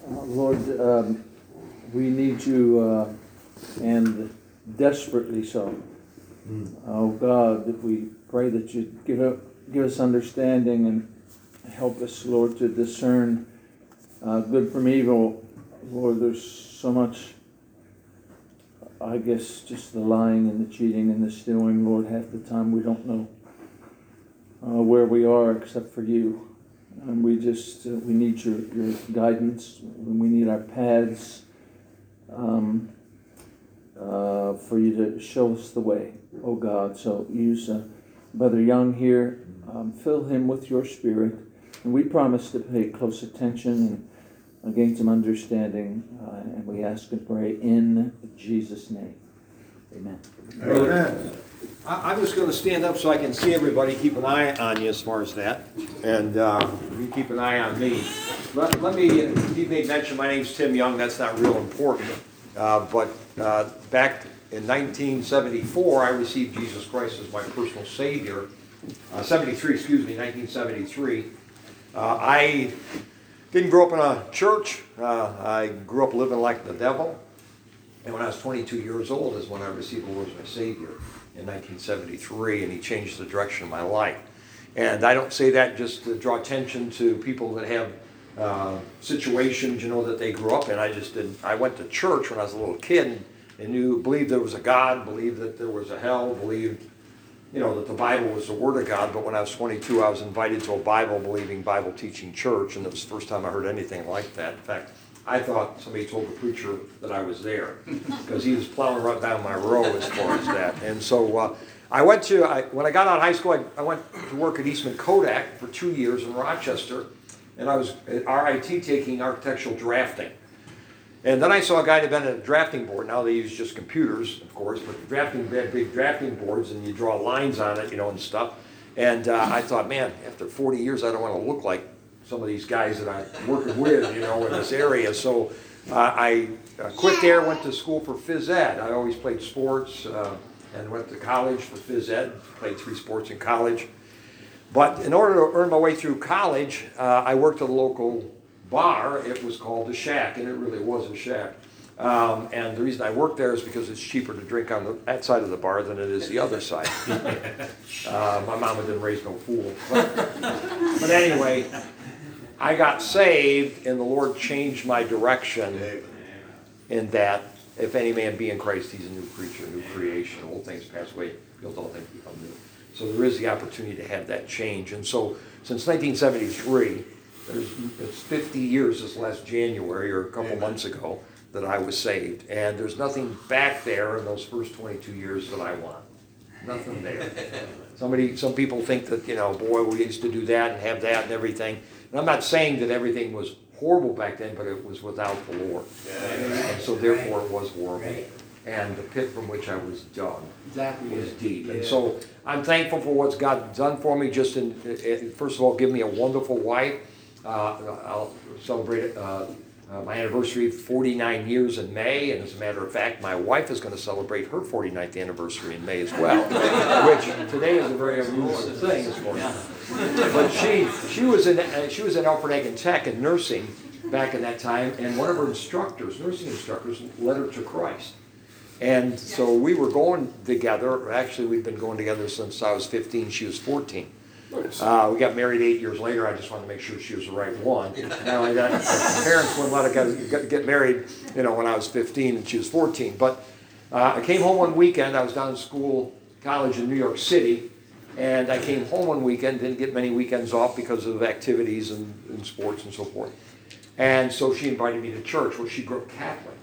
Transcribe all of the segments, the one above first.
Lord, we need you, and desperately so. Oh God, that we pray that you give us understanding and help us, Lord, to discern good from evil. Lord, there's so much, I guess, just the lying and the cheating and the stealing. Lord, half the time we don't know where we are except for you. And we just, we need your guidance. We need our paths for you to show us the way, oh God. So use Brother Young here. Fill him with your spirit. And we promise to pay close attention and gain some understanding. And we ask and pray in Jesus' name. Amen. Amen. I'm just going to stand up so I can see everybody, keep an eye on you as far as that, and you keep an eye on me. Let me, you made mention, my name's Tim Young, that's not real important, but back in 1974, I received Jesus Christ as my personal Savior, 1973. I didn't grow up in a church. I grew up living like the devil, and when I was 22 years old is when I received the Lord as my Savior. In 1973, and he changed the direction of my life. And I don't say that just to draw attention to people that have situations, that they grew up in. I went to church when I was a little kid and believed there was a God, believed that there was a hell, believed, that the Bible was the Word of God. But when I was 22, I was invited to a Bible-believing, Bible-teaching church, and it was the first time I heard anything like that. In fact, I thought somebody told the preacher that I was there because he was plowing right down my road as far as that. And so when I got out of high school, I went to work at Eastman Kodak for 2 years in Rochester, and I was at RIT taking architectural drafting. And then I saw a guy that invented a drafting board. Now they use just computers, of course, but they had big drafting boards, and you draw lines on it, and stuff. And I thought, man, after 40 years, I don't want to look like some of these guys that I'm working with, in this area. So I quit there, went to school for phys ed. I always played sports and went to college for phys ed, played 3 sports in college. But in order to earn my way through college, I worked at a local bar. It was called The Shack, and it really was a shack. And the reason I worked there is because it's cheaper to drink on that side of the bar than it is the other side. My mama didn't raise no fool. But anyway, I got saved, and the Lord changed my direction in that if any man be in Christ, he's a new creature, a new creation. Old things pass away, behold, all things become new. So there is the opportunity to have that change. And so since 1973, it's 50 years this last January or a couple months ago that I was saved. And there's nothing back there in those first 22 years that I want. Nothing there. Some people think that, boy, we used to do that and have that and everything. And I'm not saying that everything was horrible back then, but it was without the Lord. And so therefore it was horrible. And the pit from which I was dug was deep. And so I'm thankful for what God's done for me. Just first of all, give me a wonderful wife. I'll celebrate my anniversary of 49 years in May, and as a matter of fact, my wife is going to celebrate her 49th anniversary in May as well, which today is a very unusual thing as far as. But she was in Alfred Eggen Tech in nursing back in that time, and one of her nursing instructors, led her to Christ. And so we were going together. Actually, we've been going together since I was 15. She was 14. We got married 8 years later. I just wanted to make sure she was the right one. Now, my parents wouldn't let her get married, when I was 15 and she was 14. But I came home one weekend. I was down in college in New York City, and I came home one weekend. Didn't get many weekends off because of activities and sports and so forth. And so she invited me to church. Well, she grew up Catholic,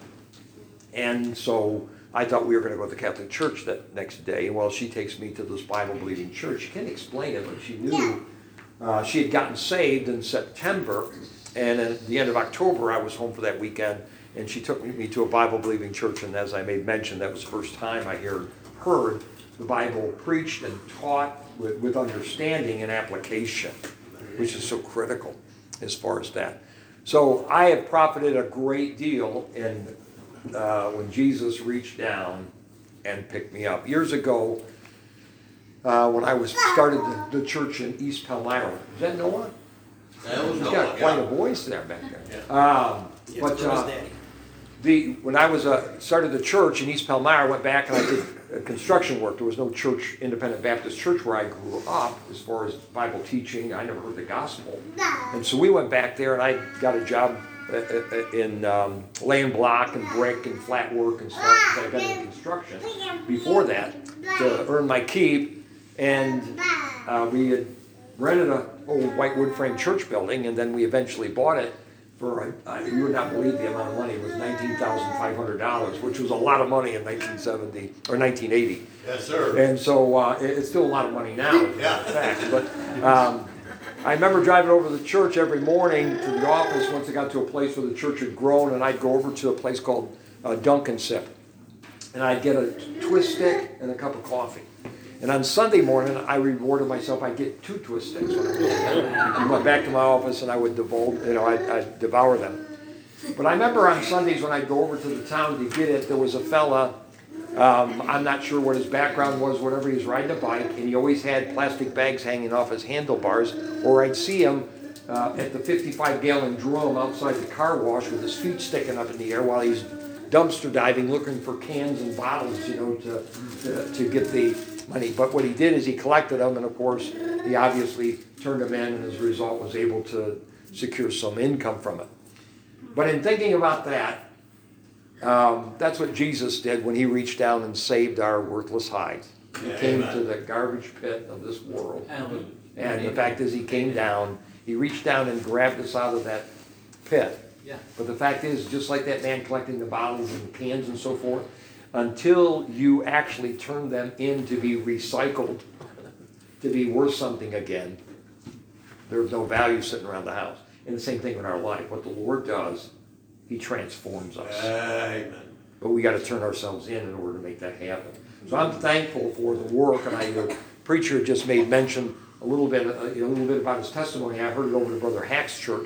and so I thought we were going to go to the Catholic church that next day. Well, she takes me to this Bible-believing church. She can't explain it, but she knew she had gotten saved in September, and at the end of October, I was home for that weekend, and she took me to a Bible-believing church, and as I made mention, that was the first time I heard the Bible preached and taught with understanding and application, which is so critical as far as that. So I have profited a great deal in when Jesus reached down and picked me up. Years ago, when I started the church in East Palmyra. Is that Noah? That was He's no got one, quite yeah. a voice there back there. Yeah. But Yes, Daddy. when I was started the church in East Palmyra, I went back and I did construction work. There was no church, independent Baptist church where I grew up as far as Bible teaching. I never heard the gospel. And so we went back there and I got a job in laying block and brick and flat work and stuff. 'Cause I'd been in construction before that to earn my keep. And we had rented an old white wood frame church building, and then we eventually bought it for, you would not believe the amount of money. It was $19,500, which was a lot of money in 1970 or 1980. Yes, sir. And so it's still a lot of money now, as a matter of fact. But I remember driving over to the church every morning to the office once I got to a place where the church had grown, and I'd go over to a place called Dunk and Sip. And I'd get a twist stick and a cup of coffee. And on Sunday morning, I rewarded myself. I'd get 2 twist sticks. I went back to my office and I would I'd devour them. But I remember on Sundays when I'd go over to the town to get it, there was a fella, I'm not sure what his background was, whatever, he was riding a bike, and he always had plastic bags hanging off his handlebars, or I'd see him at the 55-gallon drum outside the car wash with his feet sticking up in the air while he's dumpster diving looking for cans and bottles, to get the money. But what he did is he collected them, and of course he obviously turned them in, and as a result was able to secure some income from it. But in thinking about that, that's what Jesus did when he reached down and saved our worthless hides. He came to the garbage pit of this world. And the fact is, he came down, he reached down and grabbed us out of that pit. Yeah. But the fact is, just like that man collecting the bottles and cans and so forth, until you actually turn them in to be recycled, to be worth something again, there's no value sitting around the house. And the same thing in our life. What the Lord does, he transforms us. Amen. But we got to turn ourselves in order to make that happen. So I'm thankful for the work, and the preacher just made mention a little bit about his testimony. I heard it over to Brother Hack's church.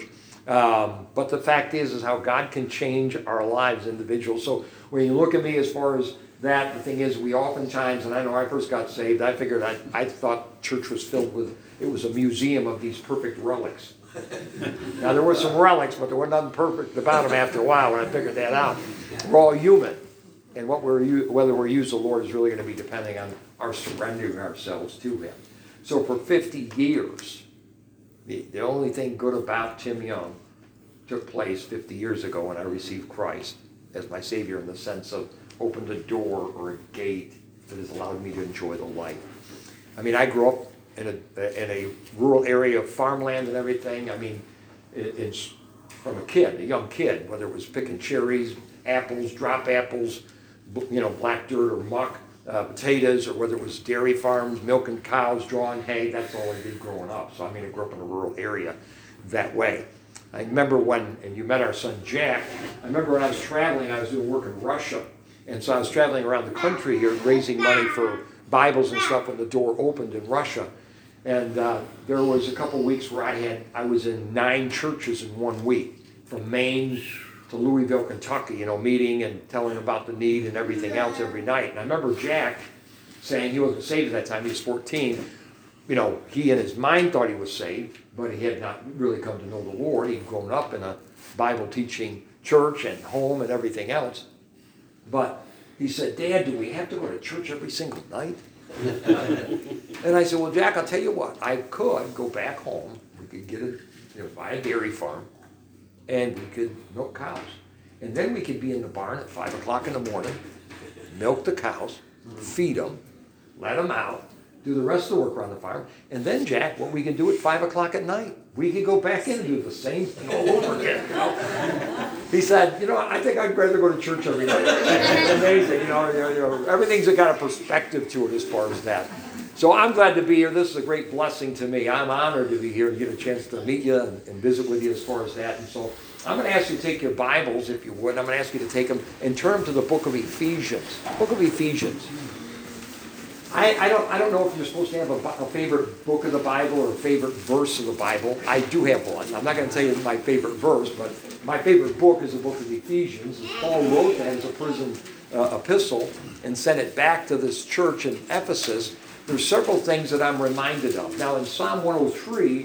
But the fact is how God can change our lives, individuals. So when you look at me as far as that, the thing is, we oftentimes, and I know I first got saved, I figured I thought church was filled with, it was a museum of these perfect relics. Now there were some relics, but there was nothing perfect about them after a while when I figured that out. We're all human. And whether we're used the Lord is really going to be depending on our surrendering ourselves to Him. So for 50 years, the only thing good about Tim Young took place 50 years ago when I received Christ as my Savior, in the sense of opened a door or a gate that has allowed me to enjoy the life. I mean, I grew up in a rural area of farmland and everything. I mean, it's from a young kid, whether it was picking cherries, apples, drop apples, black dirt or muck, potatoes, or whether it was dairy farms, milking cows, drawing hay. That's all I did growing up. So I mean, I grew up in a rural area that way. I remember and you met our son Jack, I remember when I was traveling, I was doing work in Russia. And so I was traveling around the country here raising money for Bibles and stuff when the door opened in Russia. And there was a couple weeks where I was in 9 churches in 1 week, from Maine to Louisville, Kentucky, meeting and telling about the need and everything else every night. And I remember Jack saying, he wasn't saved at that time, he was 14. He in his mind thought he was saved, but he had not really come to know the Lord. He'd grown up in a Bible teaching church and home and everything else. But he said, "Dad, do we have to go to church every single night?" And I said, "Well, Jack, I'll tell you what. I could go back home. We could get buy a dairy farm, and we could milk cows. And then we could be in the barn at 5 o'clock in the morning, milk the cows, feed them, let them out, do the rest of the work around the farm. And then, Jack, what we can do at 5 o'clock at night, we could go back in and do the same thing all over again." He said, "I think I'd rather go to church every night." It's amazing, everything's got a perspective to it as far as that. So I'm glad to be here. This is a great blessing to me. I'm honored to be here and get a chance to meet you and visit with you as far as that. And so I'm going to ask you to take your Bibles, if you would. I'm going to ask you to take them and turn to the book of Ephesians. Book of Ephesians. I don't know if you're supposed to have a favorite book of the Bible or a favorite verse of the Bible. I do have one. I'm not going to tell you my favorite verse, but my favorite book is the book of Ephesians. Paul wrote that as a prison epistle and sent it back to this church in Ephesus. There's several things that I'm reminded of. Now in Psalm 103,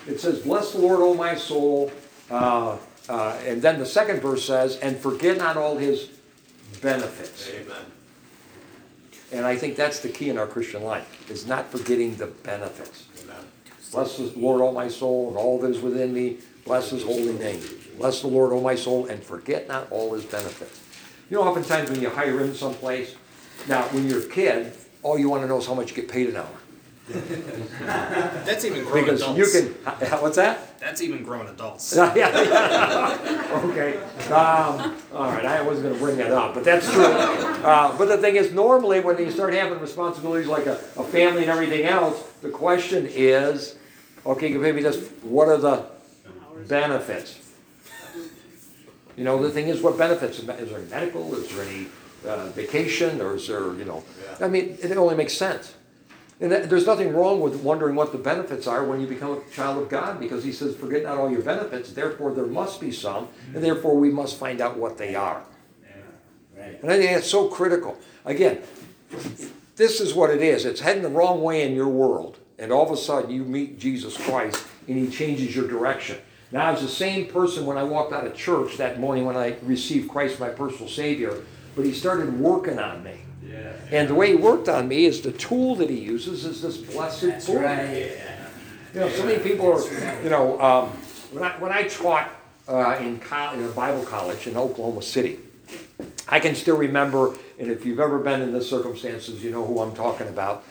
it says, bless the Lord, O my soul. And then the second verse says, and forget not all his benefits. Amen. And I think that's the key in our Christian life, is not forgetting the benefits. Amen. Bless the Lord, O my soul, and all that is within me. Bless his holy name. Bless the Lord, O my soul, and forget not all his benefits. You know, oftentimes when you hire in someplace, now when you're a kid, all you want to know is how much you get paid an hour. That's even grown Because adults. you can, what's that? That's even grown adults. Yeah. Okay. All right, I wasn't going to bring that up, but that's true. But the thing is, normally when you start having responsibilities like a family and everything else, the question is, okay, maybe just what are the benefits? You know, the thing is, what benefits? Is there any medical? Is there any vacation? Or is there, you know, I mean, it only makes sense. And there's nothing wrong with wondering what the benefits are when you become a child of God, because he says, forget not all your benefits, therefore there must be some, and therefore we must find out what they are. And I think that's so critical. Again, this is what it is. It's heading the wrong way in your world, and all of a sudden you meet Jesus Christ, and he changes your direction. Now, I was the same person when I walked out of church that morning when I received Christ, my personal Savior, but he started working on me. And the way he worked on me is the tool that he uses is this blessed book. Right. You know, so many people are, you know, when I taught in a Bible college in Oklahoma City, I can still remember, and if you've ever been in this circumstances, you know who I'm talking about.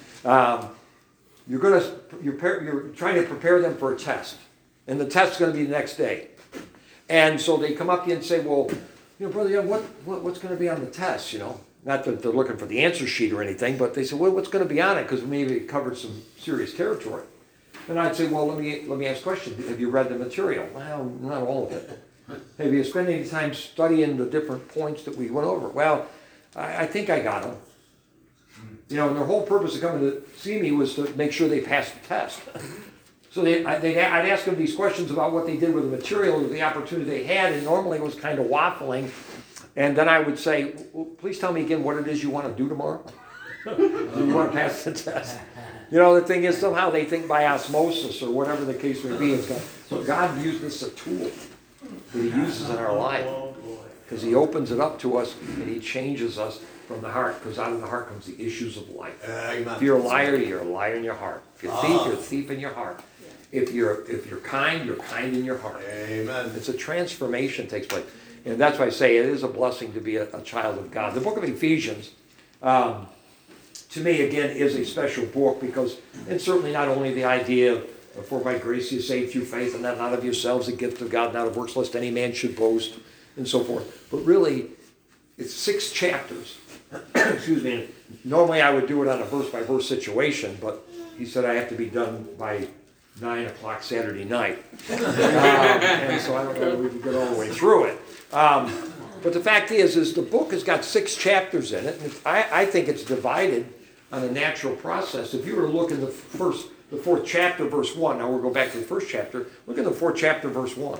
You're trying to prepare them for a test, and the test's going to be the next day. And so they come up to you and say, well, you know, brother, Young, what's going to be on the test, you know? Not that they're looking for the answer sheet or anything, but they say, well, what's going to be on it? Because maybe it covered some serious territory. And I'd say, well, let me ask a question. Have you read the material? Well, not all of it. Have you spent any time studying the different points that we went over? Well, I think I got them. You know, and their whole purpose of coming to see me was to make sure they passed the test. So I'd ask them these questions about what they did with the material, the opportunity they had, and normally it was kind of waffling. And then I would say, well, please tell me again what it is you want to do tomorrow. You want to pass the test. You know, the thing is, somehow they think by osmosis or whatever the case may be. So God used this as a tool that he uses in our life. Because he opens it up to us and he changes us from the heart. Because out of the heart comes the issues of life. Amen. If you're a liar in your heart. If you're a thief, you're a thief in your heart. If you're kind in your heart. Amen. It's a transformation takes place. And that's why I say it is a blessing to be a child of God. The book of Ephesians, to me, again, is a special book because it's certainly not only the idea of for by grace you saved through faith and that not of yourselves, a gift of God, not of works, lest any man should boast, and so forth. But really, it's 6 chapters. Excuse me. Normally I would do it on a verse-by-verse situation, but he said I have to be done by 9 o'clock Saturday night. And so I don't know if we can get all the way through it. But the fact is the book has got 6 chapters in it. And I think it's divided on a natural process. If you were to look in the 4th chapter, verse 1, now we'll go back to the 1st chapter. Look in the 4th chapter, verse 1.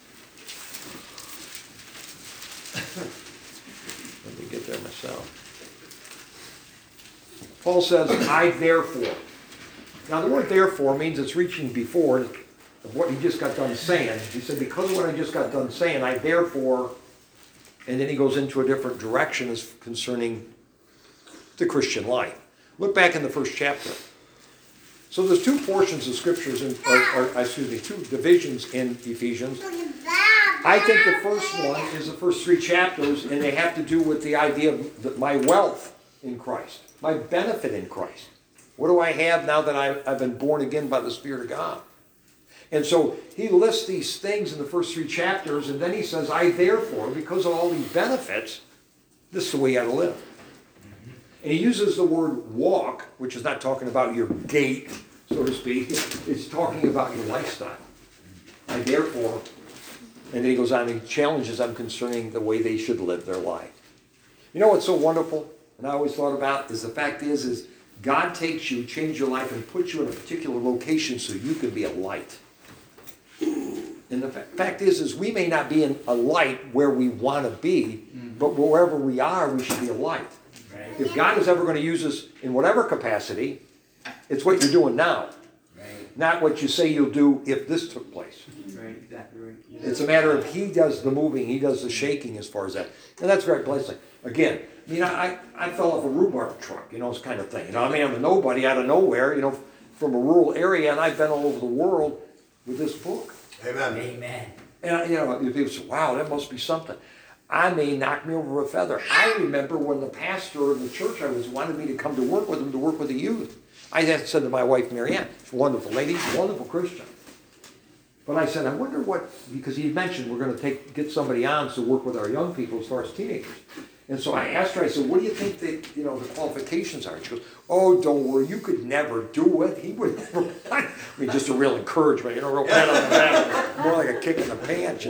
Let me get there myself. Paul says, I therefore. Now the word therefore means it's reaching before of what he just got done saying. He said, because of what I just got done saying, I therefore, and then he goes into a different direction as concerning the Christian life. Look back in the 1st chapter. So there's 2 portions of scriptures, two divisions in Ephesians. I think the first one is the first 3 chapters, and they have to do with the idea of my wealth in Christ, my benefit in Christ. What do I have now that I've been born again by the Spirit of God? And so he lists these things in the first 3 chapters, and then he says, I therefore, because of all these benefits, this is the way you got to live. And he uses the word walk, which is not talking about your gait, so to speak. It's talking about your lifestyle. I therefore, and then he goes on and challenges them concerning the way they should live their life. You know what's so wonderful, and I always thought about, is the fact is God takes you, changes your life, and puts you in a particular location so you can be a light. And the fact is we may not be in a light where we want to be, but wherever we are, we should be a light. Right. If God is ever going to use us in whatever capacity, it's what you're doing now. Right. not what you say you'll do if this took place. Right, exactly right. It's a matter of he does the moving, he does the shaking as far as that. And that's very blessing. Again, I fell off a rhubarb truck, this kind of thing. I'm a nobody out of nowhere, from a rural area, and I've been all over the world with this book. Amen. Amen. And people say, wow, that must be something. I may knock me over a feather. I remember when the pastor of the church I was wanted me to come to work with him, to work with the youth. I had said to my wife, Marianne, she's a wonderful lady, wonderful Christian. But I said, I wonder what, because he mentioned we're going to get somebody on to work with our young people as far as teenagers. And so I asked her, I said, what do you think the qualifications are? And she goes, oh, don't worry, you could never do it. He would never. Just a real encouragement, real pat on the back, more like a kick in the pants,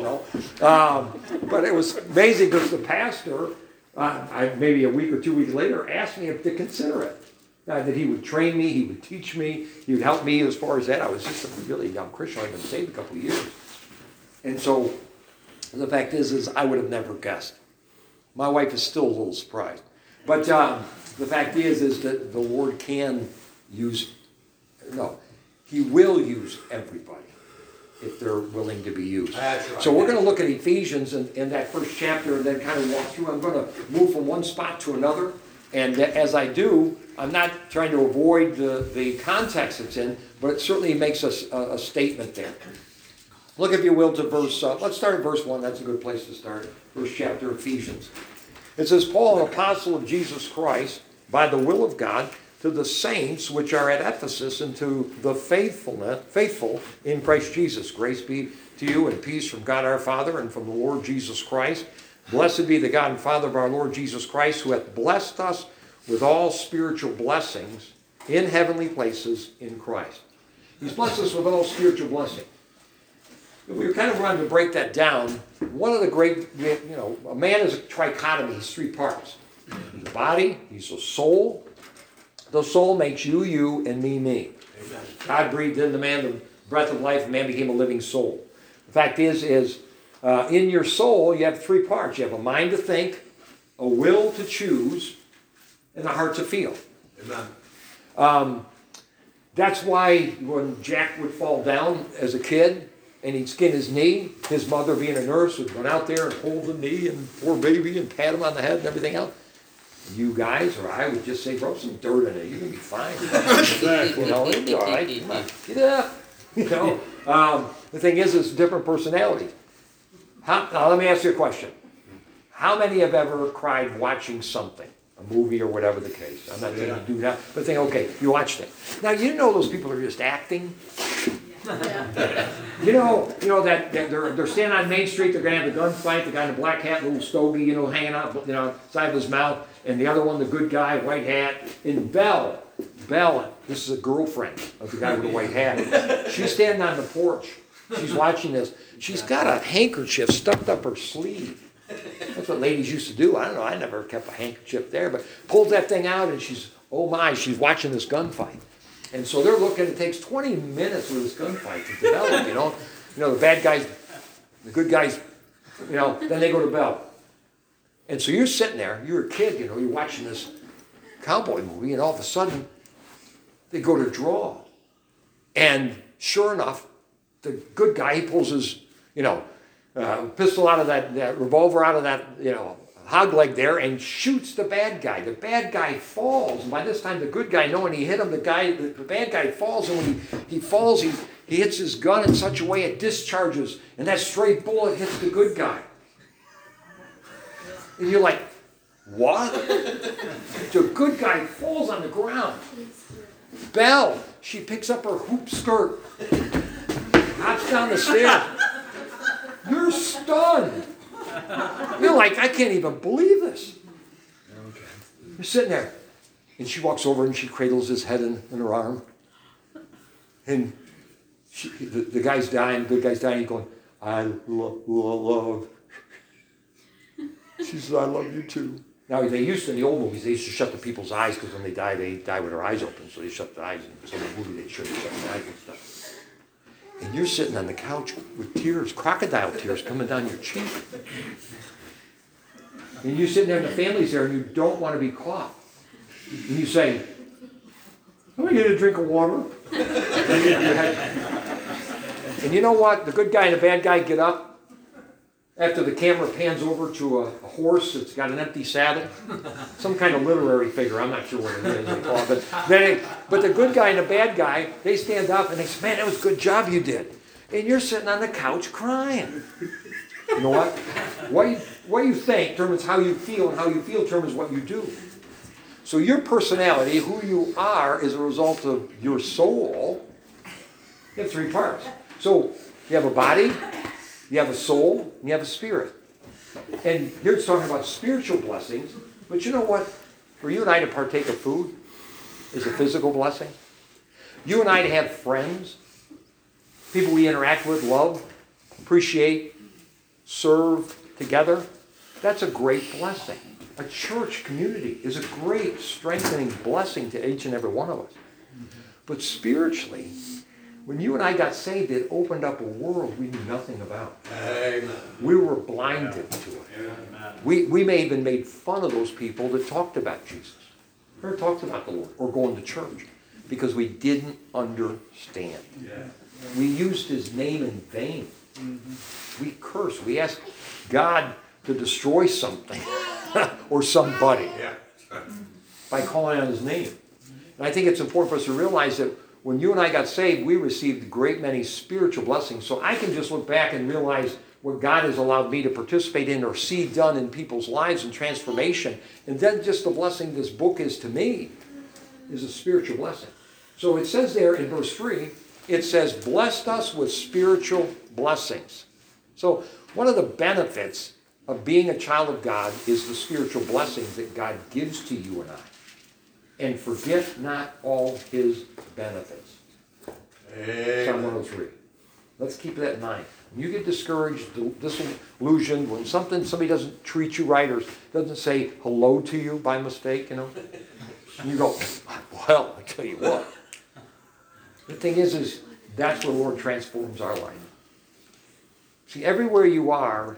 But it was amazing because the pastor, maybe a week or 2 weeks later, asked me to consider it. That he would train me, he would teach me, he would help me as far as that. I was just a really young Christian. I'd been saved a couple of years. And so the fact is I would have never guessed. My wife is still a little surprised. But the fact is that the Lord can use, he will use everybody if they're willing to be used. That's right. So we're going to look at Ephesians in that first chapter and then kind of walk through. I'm going to move from one spot to another. And as I do, I'm not trying to avoid the context it's in, but it certainly makes a statement there. Look, if you will, to verse, let's start at verse 1. That's a good place to start. First chapter, Ephesians. It says, Paul, an apostle of Jesus Christ, by the will of God, to the saints which are at Ephesus, and to the faithful in Christ Jesus. Grace be to you and peace from God our Father and from the Lord Jesus Christ. Blessed be the God and Father of our Lord Jesus Christ, who hath blessed us with all spiritual blessings in heavenly places in Christ. He's blessed us with all spiritual blessings. We were kind of wanting to break that down. One of the great, a man is a trichotomy. He's three parts. He's a body, he's a soul. The soul makes you, and me. Amen. God breathed in the man the breath of life, and man became a living soul. The fact is in your soul, you have three parts. You have a mind to think, a will to choose, and a heart to feel. Amen. That's why when Jack would fall down as a kid and he'd skin his knee, his mother, being a nurse, would run out there and hold the knee and poor baby and pat him on the head and everything else. You guys, or I would just say, rub some dirt in it. You're going to be fine. Exactly. It'll be all right. Come on, get up. The thing is different personalities. Now, let me ask you a question. How many have ever cried watching something? A movie or whatever the case. I'm not saying you do that, but think, okay, you watched it. Now, you know those people are just acting? You know that they're standing on Main Street, they're going to have a gunfight, the guy in the black hat, little stogie, hanging out, side of his mouth, and the other one, the good guy, white hat. And Belle, this is a girlfriend of the guy with the white hat. She's standing on the porch. She's watching this. She's got a handkerchief stuffed up her sleeve. That's what ladies used to do. I don't know. I never kept a handkerchief there, but pulls that thing out and she's watching this gunfight. And so they're looking, it takes 20 minutes for this gunfight to develop, the bad guys, the good guys, then they go to Belle. And so you're sitting there, you're a kid, you're watching this cowboy movie, and all of a sudden, they go to draw. And sure enough, the good guy, he pulls his, pistol out of that revolver out of that, hog leg there and shoots the bad guy. The bad guy falls. And by this time, the good guy, knowing he hit him, the bad guy falls. And when he falls, he hits his gun in such a way it discharges. And that stray bullet hits the good guy. And you're like, what? The good guy falls on the ground. Belle, she picks up her hoop skirt, hops down the stairs. You're stunned. You're like, I can't even believe this. You're sitting there. And she walks over and she cradles his head in her arm. And the guy's dying, the good guy's dying. He's going, I love. She says, I love you too. Now, they used to, in the old movies, they used to shut the people's eyes because when they die with their eyes open. So they shut their eyes. And some of the movie, they shut their eyes and stuff. And you're sitting on the couch with tears, crocodile tears coming down your cheek. And you're sitting there and the family's there and you don't want to be caught. And you say, Let me get a drink of water. And you know what? The good guy and the bad guy get up after the camera pans over to a horse that's got an empty saddle. Some kind of literary figure, I'm not sure what it is they call it. But the good guy and the bad guy, they stand up and they say, man, that was a good job you did. And you're sitting on the couch crying. You know what? What you think determines how you feel, and how you feel determines what you do. So your personality, who you are, is a result of your soul. You have three parts. So you have a body, you have a soul, and you have a spirit. And here it's talking about spiritual blessings. But you know what? For you and I to partake of food is a physical blessing. You and I to have friends, people we interact with, love, appreciate, serve together, that's a great blessing. A church community is a great strengthening blessing to each and every one of us. But spiritually, when you and I got saved, it opened up a world we knew nothing about. Amen. We were blinded to it. We may even made fun of those people that talked about Jesus, or talked about the Lord, or going to church, because we didn't understand. We used his name in vain. We cursed. We asked God to destroy something or somebody by calling on his name. And I think it's important for us to realize that when you and I got saved, we received a great many spiritual blessings. So I can just look back and realize what God has allowed me to participate in or see done in people's lives and transformation. And then just the blessing this book is to me is a spiritual blessing. So it says there in verse 3, it says, blessed us with spiritual blessings. So one of the benefits of being a child of God is the spiritual blessings that God gives to you and I. And forget not all his benefits. Psalm 103. Let's keep that in mind. When you get discouraged, disillusioned, when somebody doesn't treat you right or doesn't say hello to you by mistake, and you go, well, I tell you what. The thing is that's where the Lord transforms our life. See, everywhere you are,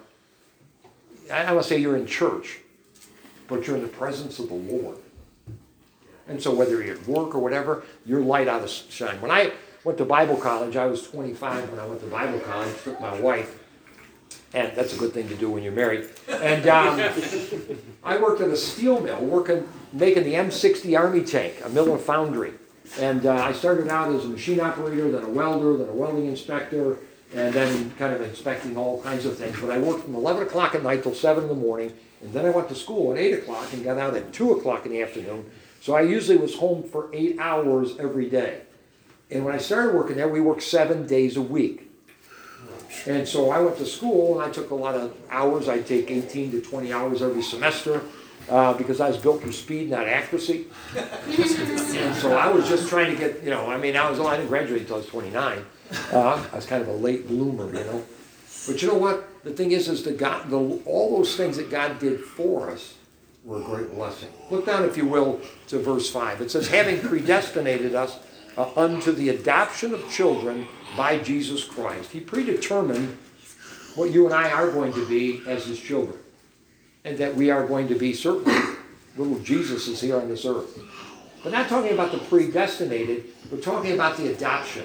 I don't want to say you're in church, but you're in the presence of the Lord. And so whether you're at work or whatever, your light ought to shine. When I went to Bible college, I was 25 when I went to Bible college, took my wife, and that's a good thing to do when you're married. And I worked at a steel mill, making the M60 Army tank, a Miller foundry. And I started out as a machine operator, then a welder, then a welding inspector, and then kind of inspecting all kinds of things. But I worked from 11 o'clock at night till 7 in the morning, and then I went to school at 8 o'clock and got out at 2 o'clock in the afternoon. So I usually was home for 8 hours every day. And when I started working there, we worked 7 days a week. And so I went to school, and I took a lot of hours. I'd take 18 to 20 hours every semester because I was built for speed, not accuracy. And so I was just trying to get, I didn't graduate until I was 29. I was kind of a late bloomer, But you know what? The thing is that God, all those things that God did for us were a great blessing. Look down, if you will, to verse 5. It says, having predestinated us unto the adoption of children by Jesus Christ. He predetermined what you and I are going to be as his children. And that we are going to be certainly little Jesuses here on this earth. We're not talking about the predestinated, we're talking about the adoption.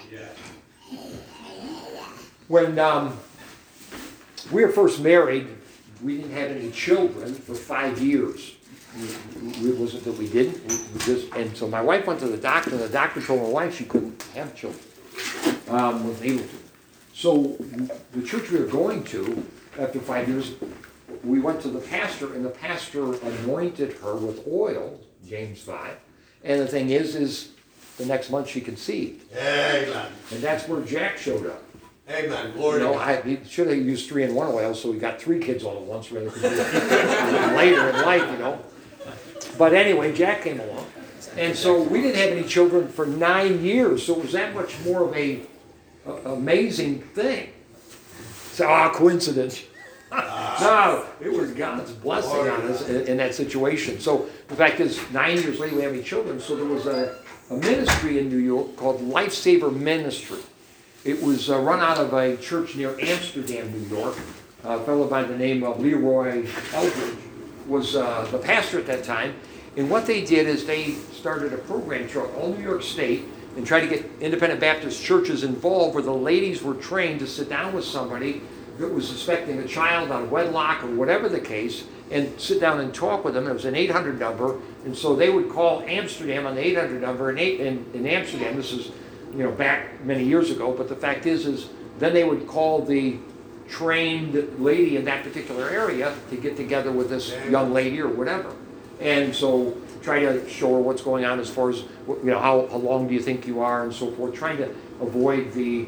When we were first married, we didn't have any children for 5 years. It wasn't that we didn't. And so my wife went to the doctor, and the doctor told my wife she couldn't have children. Wasn't able to. So the church we were going to, after 5 years, we went to the pastor, and the pastor anointed her with oil, James 5. And the thing is the next month she conceived. Amen. And that's where Jack showed up. Amen. Glory to God. He should have used 3-in-1 oil, so we got 3 kids all at once rather than later in life, But anyway, Jack came along. And so we didn't have any children for 9 years, so it was that much more of a amazing thing. So, coincidence. No, it was God's blessing on us in that situation. So the fact is, 9 years later we have any children, so there was a ministry in New York called Lifesaver Ministry. It was run out of a church near Amsterdam, New York. A fellow by the name of Leroy Eldridge was the pastor at that time. And what they did is they started a program throughout all New York State and tried to get independent Baptist churches involved where the ladies were trained to sit down with somebody that was suspecting a child on wedlock or whatever the case and sit down and talk with them. It was an 800 number, and so they would call Amsterdam on the 800 number. In Amsterdam, this is back many years ago, but the fact is then they would call the trained lady in that particular area to get together with this young lady or whatever. And so try to show her what's going on as far as, how long do you think you are and so forth, trying to avoid the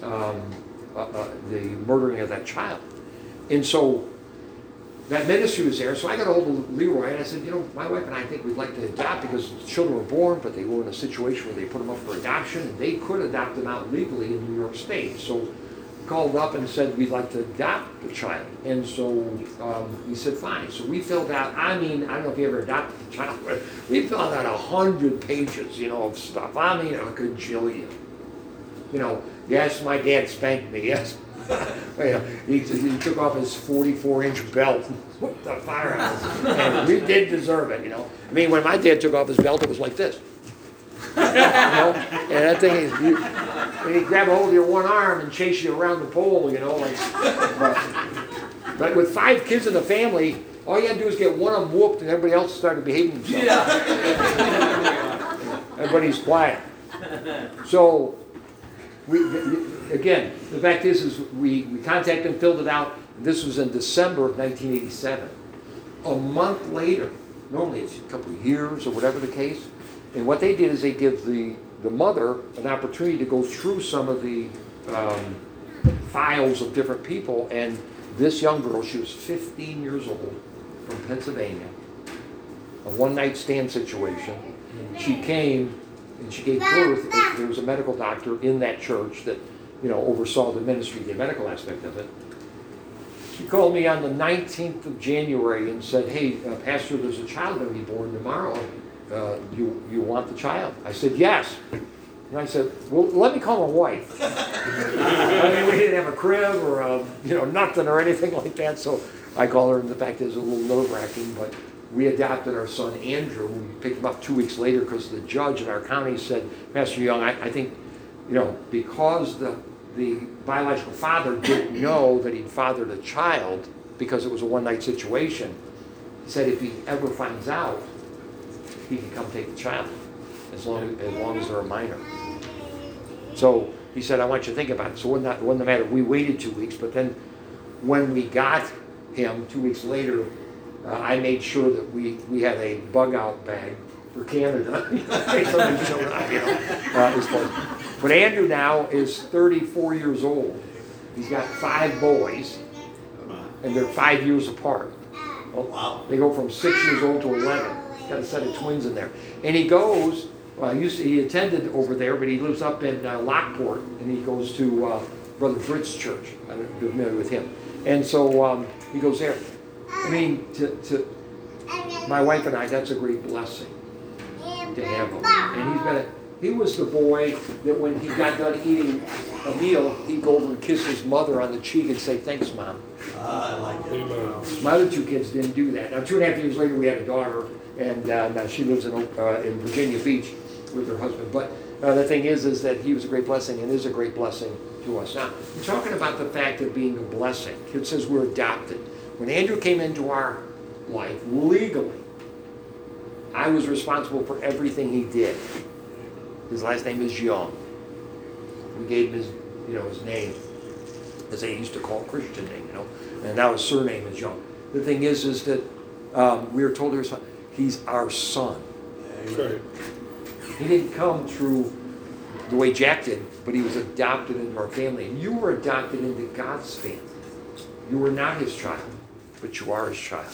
murdering of that child. And so that ministry was there, so I got a hold of Leroy and I said, my wife and I think we'd like to adopt because the children were born, but they were in a situation where they put them up for adoption and they could adopt them out legally in New York State. So called up and said we'd like to adopt the child. And so he said fine. So we filled out, I don't know if you ever adopted a child, but we filled out 100 pages, of stuff. A gajillion. Yes, my dad spanked me, yes. He took off his 44-inch belt and whooped the fire out. And we did deserve it, when my dad took off his belt, it was like this. And that thing he'd grab a hold of your one arm and chase you around the pole, but with 5 kids in the family, all you had to do is get one of them whooped and everybody else started behaving themselves. Everybody's quiet. So, again, the fact is we contacted them, filled it out. This was in December of 1987. A month later, normally it's a couple of years or whatever the case, and what they did is they give the mother an opportunity to go through some of the files of different people, and this young girl, she was 15 years old, from Pennsylvania, a one-night stand situation. She came and she gave birth. There was a medical doctor in that church that oversaw the ministry, the medical aspect of it. She called me on the 19th of January and said, hey, Pastor, there's a child going to be born tomorrow. You want the child? I said, yes. And I said, well, let me call my wife. We didn't have a crib or, nothing or anything like that. So I called her, and the fact is a little nerve-wracking, but we adopted our son, Andrew. We picked him up 2 weeks later because the judge in our county said, Pastor Young, I think, because the biological father didn't know that he'd fathered a child because it was a one-night situation, he said if he ever finds out, he can come take the child as long as they're a minor. So he said, I want you to think about it. So it wasn't the matter. We waited 2 weeks, but then when we got him 2 weeks later, I made sure that we had a bug-out bag for Canada in case somebody showed up, But Andrew now is 34 years old. He's got 5 boys, and they're 5 years apart. Wow. They go from 6 years old to 11. He's got a set of twins in there. And he goes, he attended over there, but he lives up in Lockport, and he goes to Brother Britt's church. I don't know if you're familiar with him. And so he goes there. To my wife and I, that's a great blessing to have him. And he was the boy that when he got done eating a meal, he'd go over and kiss his mother on the cheek and say, thanks, Mom. I like it. My other 2 kids didn't do that. Now, 2.5 years later, we had a daughter, and now she lives in Virginia Beach with her husband. But the thing is that he was a great blessing and is a great blessing to us. Now, I'm talking about the fact of being a blessing. It says we're adopted. When Andrew came into our life legally, I was responsible for everything he did. His last name is Young. We gave him his name, as they used to call it, Christian name, and now his surname is Young. The thing is that we were told he's our son. Amen. He didn't come through the way Jack did, but he was adopted into our family. And you were adopted into God's family. You were not his child, but you are his child.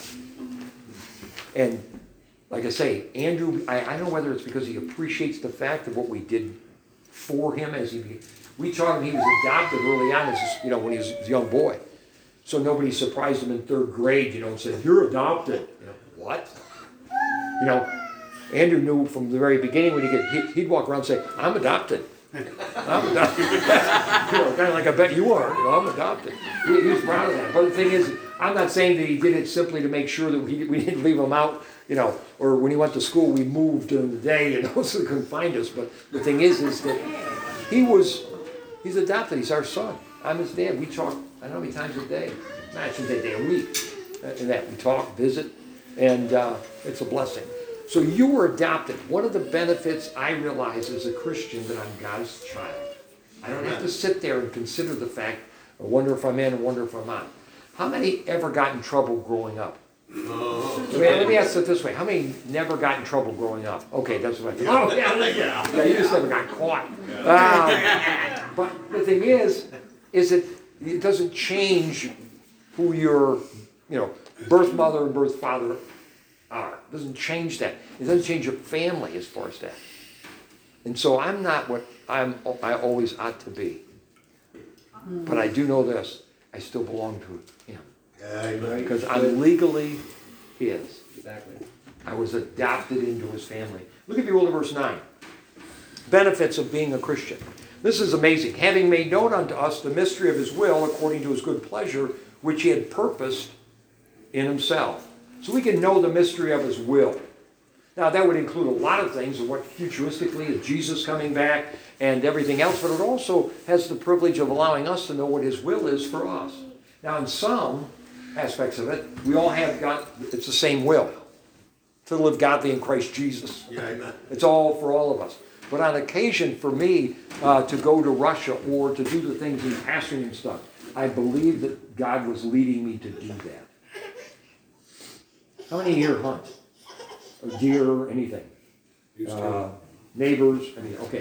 And like I say, Andrew, I don't know whether it's because he appreciates the fact of what we did for him we taught him he was adopted early on when he was a young boy. So nobody surprised him in 3rd grade, and said, you're adopted. What? Andrew knew from the very beginning when he'd walk around and say, I'm adopted. I'm adopted. Kind of like I bet you are. I'm adopted. He was proud of that. But the thing is, I'm not saying that he did it simply to make sure that we didn't leave him out, or when he went to school, we moved during the day, so he couldn't find us. But the thing is that he's adopted. He's our son. I'm his dad. We talk, I don't know how many times a day. Not I shouldn't say a day, a week. And that we talk, visit, and it's a blessing. So you were adopted. One of the benefits I realize as a Christian that I'm God's child. I don't have to sit there and consider the fact, I wonder if I'm in, I wonder if I'm out. How many ever got in trouble growing up? Let me ask it this way. How many never got in trouble growing up? Okay, that's what I think. Oh, yeah, you just never got caught. But the thing is it doesn't change who your, birth mother and birth father are. It doesn't change that. It doesn't change your family as far as that. And so I'm not what I always ought to be. But I do know this. I still belong to him. Because I'm legally his. Exactly. I was adopted into his family. Look if you will to verse 9. Benefits of being a Christian. This is amazing. Having made known unto us the mystery of his will according to his good pleasure, which he had purposed in himself. So we can know the mystery of his will. Now that would include a lot of things, of what futuristically is Jesus coming back and everything else, but it also has the privilege of allowing us to know what his will is for us. Now in some aspects of it, we all have God, it's the same will. To live godly in Christ Jesus. It's all for all of us. But on occasion for me to go to Russia or to do the things in pastoring and stuff, I believe that God was leading me to do that. How many here hunt? Or deer or anything? Neighbors, okay.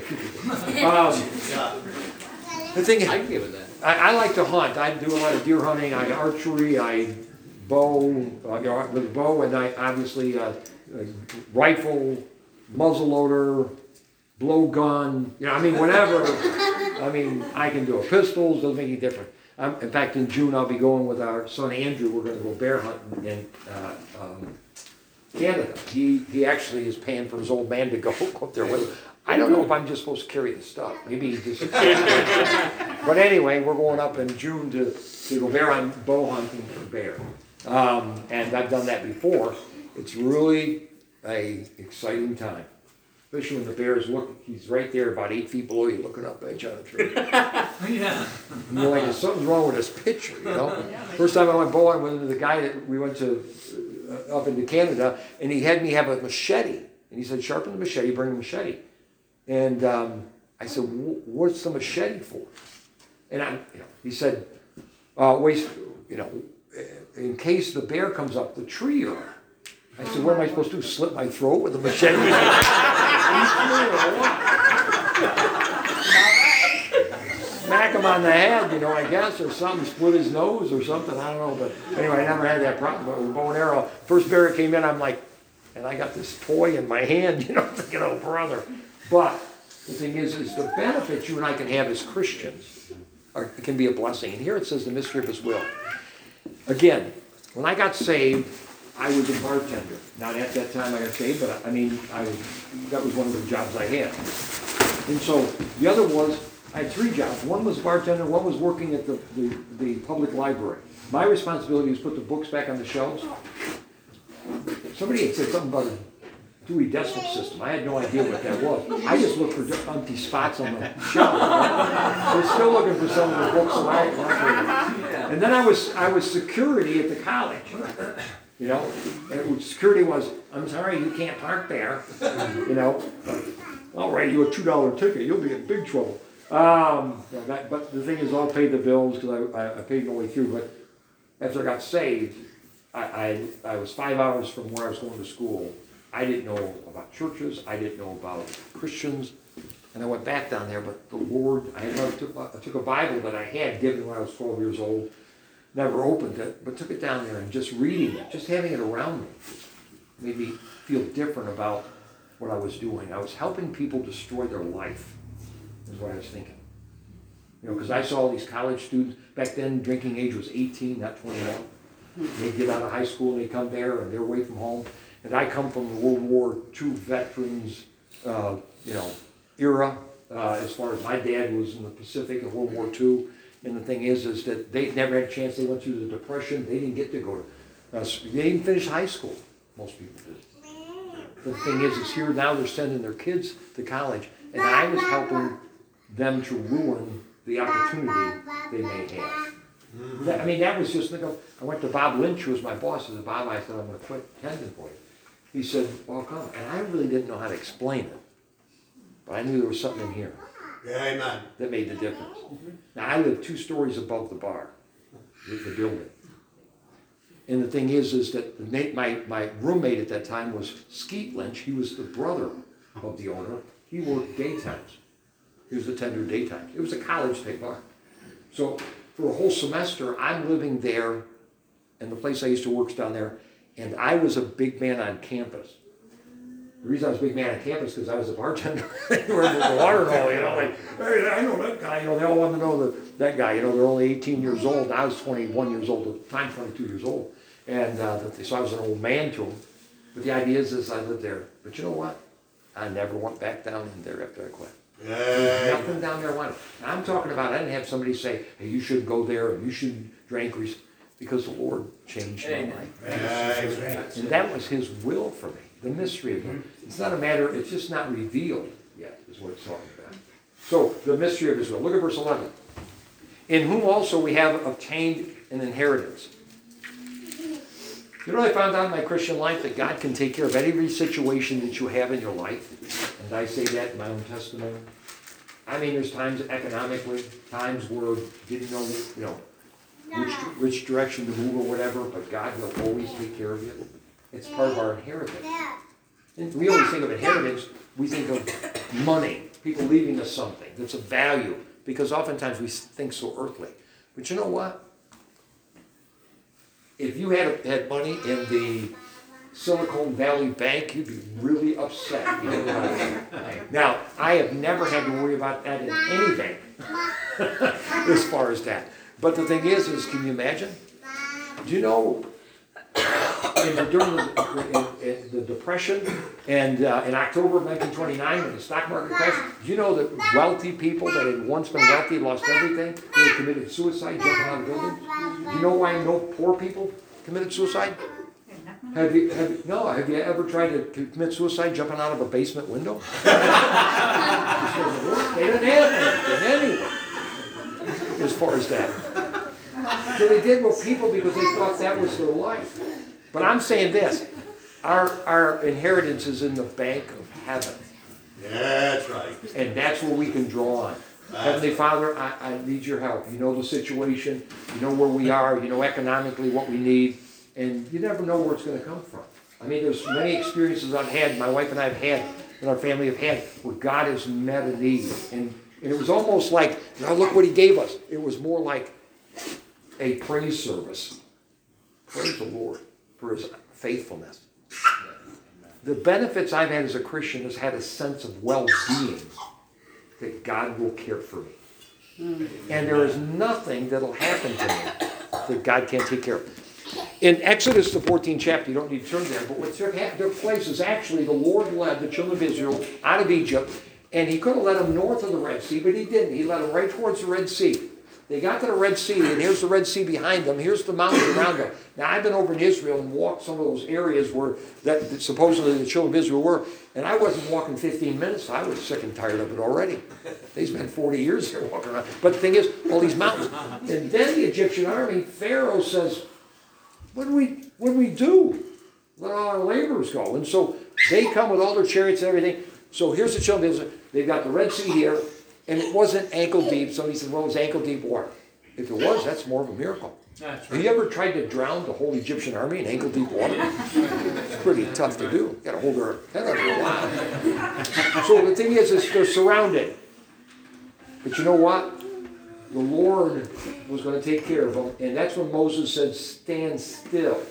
The thing is, I can give it that. I like to hunt. I do a lot of deer hunting. I archery. I bow, with a bow, and I obviously rifle, muzzleloader, blowgun. Whatever. I can do it. Pistols doesn't make any difference. In fact, in June I'll be going with our son Andrew. We're going to go bear hunting in Canada. He actually is paying for his old man to go up there with him. I don't know if I'm just supposed to carry the stuff. Maybe he just. But anyway, we're going up in June to go bow hunting for bear. And I've done that before. It's really an exciting time. Especially when the bears look, he's right there about 8 feet below you looking up at you on a tree. Yeah. And you're like, something's wrong with this picture, First time I went bow hunting with the guy that we went to up into Canada, and he had me have a machete. And he said, sharpen the machete, bring the machete. And I said, what's the machete for? And he said, waste, in case the bear comes up the tree you're on. I said, what am I supposed to do? Slit my throat with a machete? Smack him on the head, I guess, or something, split his nose or something, I don't know. But anyway, I never had that problem. But with bow and arrow, first bear that came in, I'm like, and I got this toy in my hand, thinking, oh, brother. But the thing is the benefits you and I can have as Christians can be a blessing. And here it says the mystery of his will. Again, when I got saved, I was a bartender. Not at that time I got saved, but that was one of the jobs I had. And so the other was, I had 3 jobs. One was bartender, one was working at the public library. My responsibility was put the books back on the shelves. Somebody had said something about a Dewey Decimal System. I had no idea what that was. I just looked for empty spots on the shelf. We're still looking for some of the books that I and then I was security at the college. And security was, I'm sorry, you can't park there. All right, you a $2 ticket, you'll be in big trouble. But the thing is, I'll pay the bills because I paid my way through. But after I got saved, I was 5 hours from where I was going to school. I didn't know about churches. I didn't know about Christians. And I went back down there, but the Lord, I took a Bible that I had given when I was 12 years old, never opened it, but took it down there and just reading it, just having it around me, made me feel different about what I was doing. I was helping people destroy their life, is what I was thinking. Because I saw all these college students, back then drinking age was 18, not 21. They'd get out of high school and they'd come there and they're away from home. And I come from the World War II veterans, era, as far as my dad was in the Pacific in World War II. And the thing is that they never had a chance. They went through the Depression. They didn't get to go to, they didn't finish high school. Most people did. The thing is here now they're sending their kids to college, and I was helping them to ruin the opportunity they may have. I mean, that was just, I went to Bob Lynch, who was my boss. I said, Bob, I said, I'm going to quit tending for you. He said, well, come. And I really didn't know how to explain it. But I knew there was something in here Yeah, amen. that made the difference. Now, I live 2 stories above the bar, the building. And the thing is that my roommate at that time was Skeet Lynch. He was the brother of the owner. He worked daytimes. He was a tender daytimes. It was a college-type bar. So for a whole semester, I'm living there, and the place I used to work is down there, and I was a big man on campus. The reason I was a big man on campus is because I was a bartender. They were in the water and all, like, hey, I know that guy. They all wanted to know that guy. They're only 18 years old. I was 21 years old at the time, 22 years old. And so I was an old man to them. But the idea is I lived there. But you know what? I never went back down in there after I quit. There's nothing down there I wanted. Now, I'm talking about, I didn't have somebody say, hey, you shouldn't go there, and you shouldn't drink, because the Lord changed my life. And that was his will for me, the mystery of him. It's not a matter, it's just not revealed yet, is what it's talking about. So, the mystery of his will. Look at verse 11. In whom also we have obtained an inheritance. You know what I found out in my Christian life? That God can take care of any situation that you have in your life. And I say that in my own testimony. I mean, there's times economically, times where you didn't know, which direction to move or whatever, but God will always take care of you. It's part of our inheritance. And we always think of inheritance, we think of money, people leaving us something that's of value, because oftentimes we think so earthly. But you know what? If you had money in the Silicon Valley Bank, you'd be really upset. Now, I have never had to worry about that in any bank, as far as that. But the thing is can you imagine? Do you know, during the Depression and in October of 1929, when the stock market crashed, do you know that wealthy people that had once been wealthy lost everything? They had committed suicide jumping out of buildings. Do you know why no poor people committed suicide? Have you ever tried to commit suicide jumping out of a basement window? They didn't have anything anyway, as far as that. So they did with people because they thought that was their life. But I'm saying this, our inheritance is in the bank of heaven. Yeah, that's right. And that's where we can draw on. Heavenly Father, I need your help. You know the situation. You know where we are. You know economically what we need. And you never know where it's going to come from. I mean, there's many experiences I've had, my wife and I have had, and our family have had, where God has met a need. And it was almost like, now look what he gave us. It was more like a praise service. Praise the Lord for his faithfulness. The benefits I've had as a Christian has had a sense of well-being, that God will care for me. And there is nothing that'll happen to me that God can't take care of. In Exodus, the 14th chapter, you don't need to turn there, but what took place is actually the Lord led the children of Israel out of Egypt, and he could have led them north of the Red Sea, but he didn't. He led them right towards the Red Sea. They got to the Red Sea, and here's the Red Sea behind them. Here's the mountains around them. Now, I've been over in Israel and walked some of those areas where that supposedly the children of Israel were, and I wasn't walking 15 minutes. I was sick and tired of it already. They spent 40 years there walking around. But the thing is, all these mountains. And then the Egyptian army, Pharaoh says, what do we do? Let all our laborers go. And so they come with all their chariots and everything. So here's the children of Israel. They've got the Red Sea here, and it wasn't ankle deep. Somebody said, well, it was ankle deep water. If it was, that's more of a miracle. That's right. Have you ever tried to drown the whole Egyptian army in ankle deep water? It's pretty tough to do. You got to hold their head under a while. So the thing is they're surrounded. But you know what? The Lord was going to take care of them. And that's when Moses said, stand still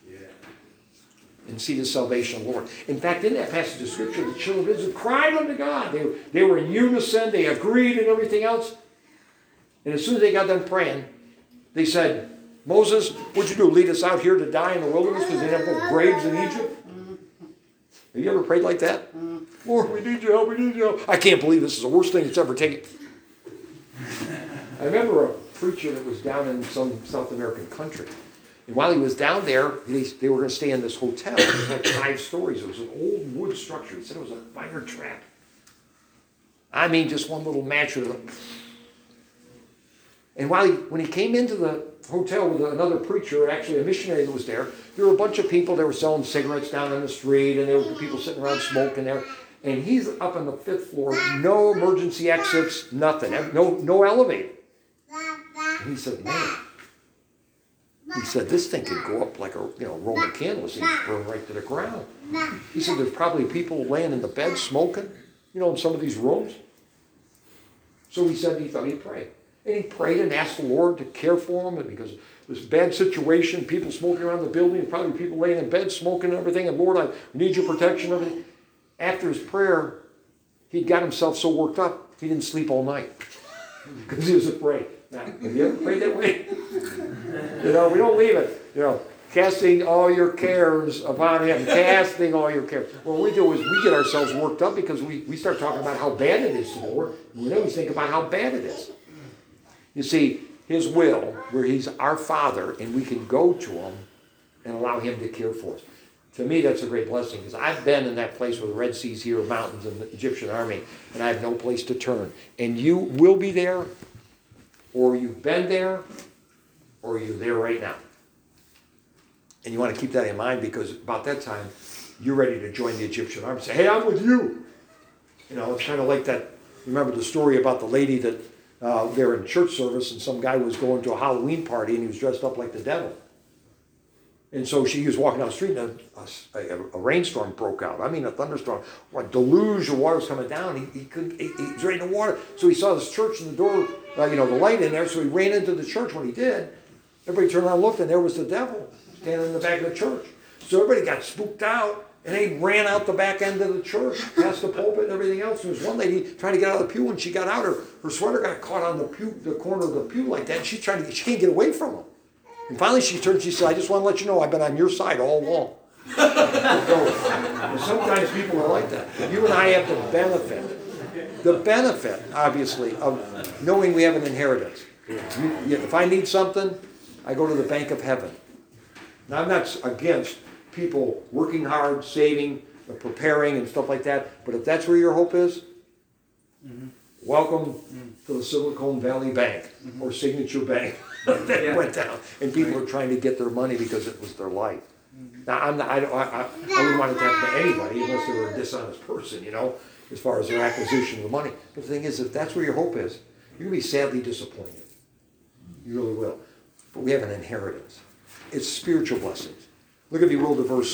and see the salvation of the Lord. In fact, in that passage of Scripture, the children of Israel cried unto God. They were in unison. They agreed and everything else. And as soon as they got done praying, they said, Moses, what'd you do? Lead us out here to die in the wilderness because they didn't have no graves in Egypt? Have you ever prayed like that? Lord, we need your help. We need your help. I can't believe this is the worst thing that's ever taken. I remember preacher that was down in some South American country. And while he was down there, they were going to stay in this hotel. It was like 5 stories. It was an old wood structure. He said it was a fire trap. I mean, just one little mattress. And when he came into the hotel with another preacher, actually a missionary that was there were a bunch of people that were selling cigarettes down on the street, and there were people sitting around smoking there. And he's up on the 5th floor, no emergency exits, nothing, no elevator. And he said, man, he said, this thing could go up like a Roman candle and burn right to the ground. He said, there's probably people laying in the bed smoking, in some of these rooms. So he said he thought he'd pray. And he prayed and asked the Lord to care for him, and because this bad situation, people smoking around the building, probably people laying in bed smoking and everything, and Lord, I need your protection and everything. After his prayer, he got himself so worked up, he didn't sleep all night because he was afraid. Now, have you ever prayed that way? We don't leave it. Casting all your cares upon him, casting all your cares. What we do is we get ourselves worked up because we start talking about how bad it is to the Lord. We then we think about how bad it is. You see, his will, where he's our Father, and we can go to him and allow him to care for us. To me, that's a great blessing, because I've been in that place where the Red Sea's here, mountains, and the Egyptian army, and I have no place to turn. And you will be there, or you've been there, or you're there right now. And you want to keep that in mind, because about that time, you're ready to join the Egyptian army. Say, hey, I'm with you. It's kind of like that. Remember the story about the lady that they're in church service, and some guy was going to a Halloween party, and he was dressed up like the devil. And so she was walking down the street, and a rainstorm broke out. I mean, a thunderstorm. A deluge of water was coming down. He was right in the water. So he saw this church in the door, the light in there. So he ran into the church. When he did, everybody turned around and looked, and there was the devil standing in the back of the church. So everybody got spooked out, and they ran out the back end of the church, past the pulpit and everything else. There was one lady trying to get out of the pew. When she got out, her sweater got caught on the corner of the pew like that. And she can't get away from him. And finally she turned, she said, I just want to let you know I've been on your side all along. Sometimes people are like that. You and I have the benefit, obviously, of knowing we have an inheritance. If I need something, I go to the bank of heaven. Now, I'm not against people working hard, saving, preparing, and stuff like that, but if that's where your hope is, welcome to the Silicon Valley Bank or Signature Bank. That went down, and people are trying to get their money because it was their life. Now, I wouldn't want it to happen to anybody unless they were a dishonest person, as far as their acquisition of the money. But the thing is, if that's where your hope is, you're going to be sadly disappointed. You really will. But we have an inheritance. It's spiritual blessings. Look, if you will, to verse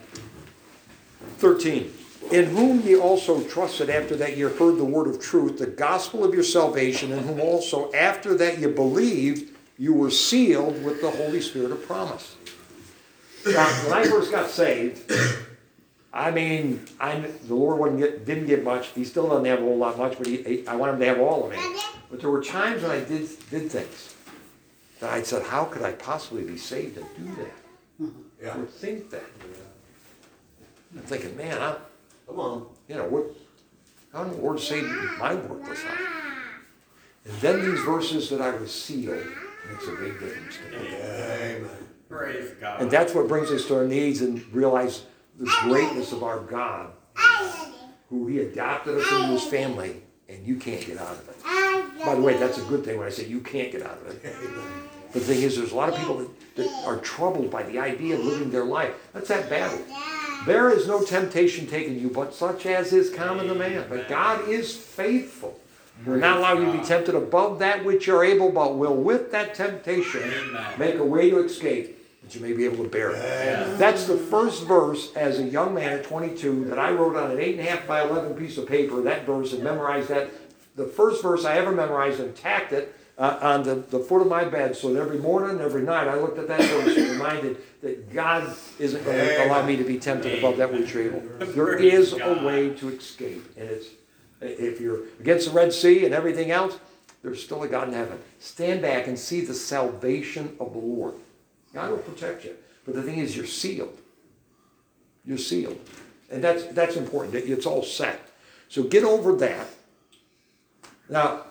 13. In whom ye also trusted after that ye heard the word of truth, the gospel of your salvation, in whom also after that ye believed, you were sealed with the Holy Spirit of promise. Now, when I first got saved, the Lord didn't get much. He still doesn't have a whole lot much, but I want him to have all of me. But there were times when I did things that I said, how could I possibly be saved and do that? Yeah. Or think that? I'm thinking, man, Come on. how did the Lord save my worthless life? And then these verses that I was sealed makes a big difference to me. Amen. Praise God. And that's what brings us to our needs and realize the greatness of our God, who he adopted us into his family, and you can't get out of it. By the way, that's a good thing when I say you can't get out of it. But the thing is, there's a lot of people that are troubled by the idea of living their life. That's that battle. There is no temptation taken you, but such as is common to man. But God is faithful. We're not allowed you to be tempted above that which you're able, but will with that temptation make a way to escape, that you may be able to bear it. That's the first verse as a young man at 22 that I wrote on an 8.5 by 11 piece of paper, that verse, and memorized that. The first verse I ever memorized and tacked it on the foot of my bed, so that every morning and every night I looked at that verse and reminded that God isn't going to allow me to be tempted above that which you're able. There is a way to escape, and it's if you're against the Red Sea and everything else, there's still a God in heaven. Stand back and see the salvation of the Lord. God will protect you. But the thing is, you're sealed. You're sealed. And that's important. It's all set. So get over that. Now,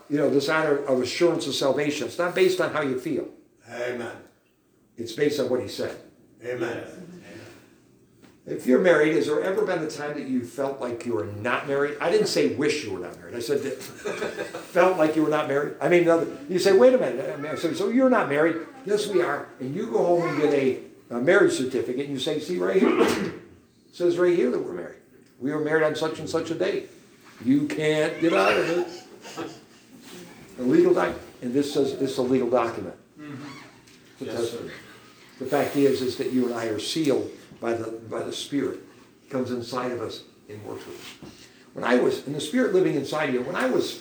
this honor of assurance of salvation. It's not based on how you feel. Amen. It's based on what he said. Amen. If you're married, has there ever been a time that you felt like you were not married? I didn't say wish you were not married. I said that felt like you were not married. I mean, you say, wait a minute. So you're not married? Yes, we are. And you go home and get a marriage certificate and you say, see right here. It says right here that we're married. We were married on such and such a date. You can't get out of it. A legal document. And this says this is a legal document. It's a testament. The fact is that you and I are sealed by the Spirit. It comes inside of us and works with us. When I was, in the Spirit living inside of you, when I was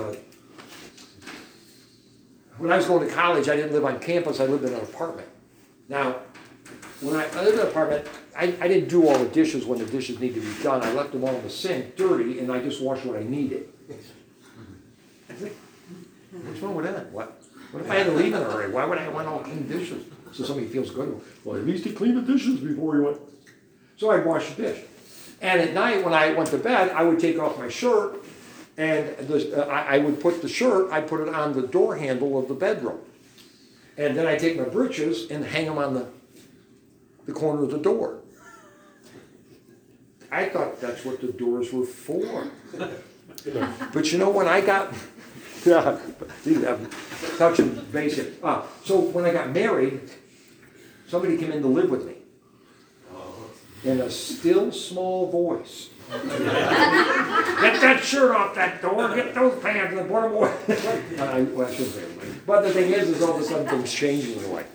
going to college, I didn't live on campus, I lived in an apartment. Now, when I lived in an apartment, I didn't do all the dishes when the dishes needed to be done. I left them all in the sink, dirty, and I just washed what I needed. I think, what's wrong with that? What if I had to leave it already? Why would I want all clean dishes? So somebody feels good. Well, at least he cleaned the dishes before he went. So I'd wash the dish. And at night when I went to bed, I would take off my shirt and I would put the shirt, I'd put it on the door handle of the bedroom. And then I'd take my breeches and hang them on the corner of the door. I thought that's what the doors were for. But when I got... Yeah, I'm touching basic. So when I got married, somebody came in to live with me. In a still small voice. Get that shirt off that door, get those pants and put them away. I shouldn't say it. But the thing is all of a sudden things change in your life.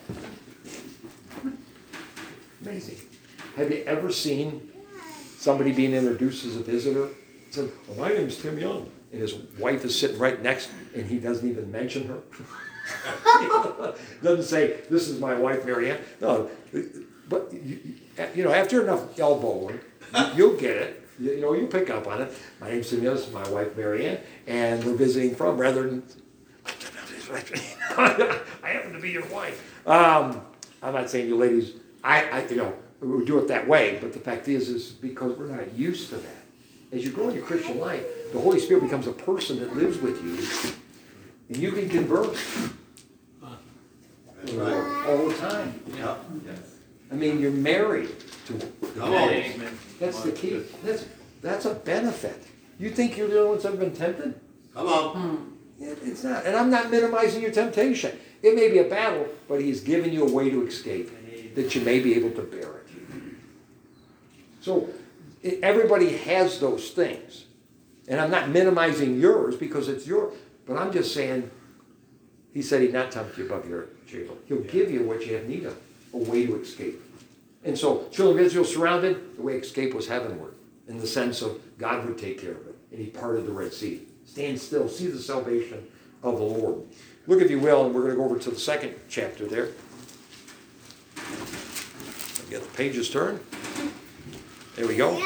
Amazing. Have you ever seen somebody being introduced as a visitor? Said, well, my name is Tim Young. And his wife is sitting right next, and he doesn't even mention her. Doesn't say, this is my wife, Mary Ann. No, but, after enough elbowing, you'll get it. You'll pick up on it. My name's Tim Young, this is my wife, Mary Ann, and we're visiting from, rather than, I happen to be your wife. I'm not saying you ladies, we do it that way, but the fact is because we're not used to that. As you grow in your Christian life, the Holy Spirit becomes a person that lives with you, and you can converse That's right. all the time. Yeah. I mean, you're married to Him. Come on. That's the key. That's a benefit. You think you're the only ones that have been tempted? Come on. It's not. And I'm not minimizing your temptation. It may be a battle, but He's given you a way to escape that you may be able to bear it. So everybody has those things. And I'm not minimizing yours because it's yours. But I'm just saying, He said He'd not tempt you above your able. He'll give you what you have need of, a way to escape. And so, children of Israel surrounded, the way to escape was heavenward, in the sense of God would take care of it. And He parted the Red Sea. Stand still, see the salvation of the Lord. Look, if you will, and we're going to go over to the second chapter there. Get the pages turned. There we go.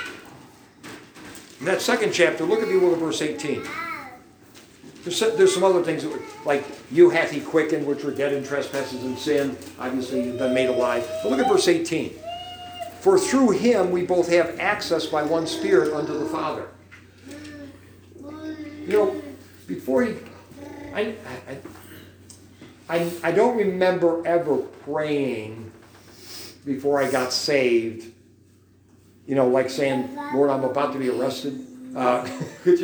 In that second chapter, look, if you will, at verse 18. There's some other things, like, you hath He quickened, which were dead in trespasses and sin. Obviously, you've been made alive. But look at verse 18. For through Him we both have access by one Spirit unto the Father. Before He... I don't remember ever praying before I got saved, like saying, Lord, I'm about to be arrested. Could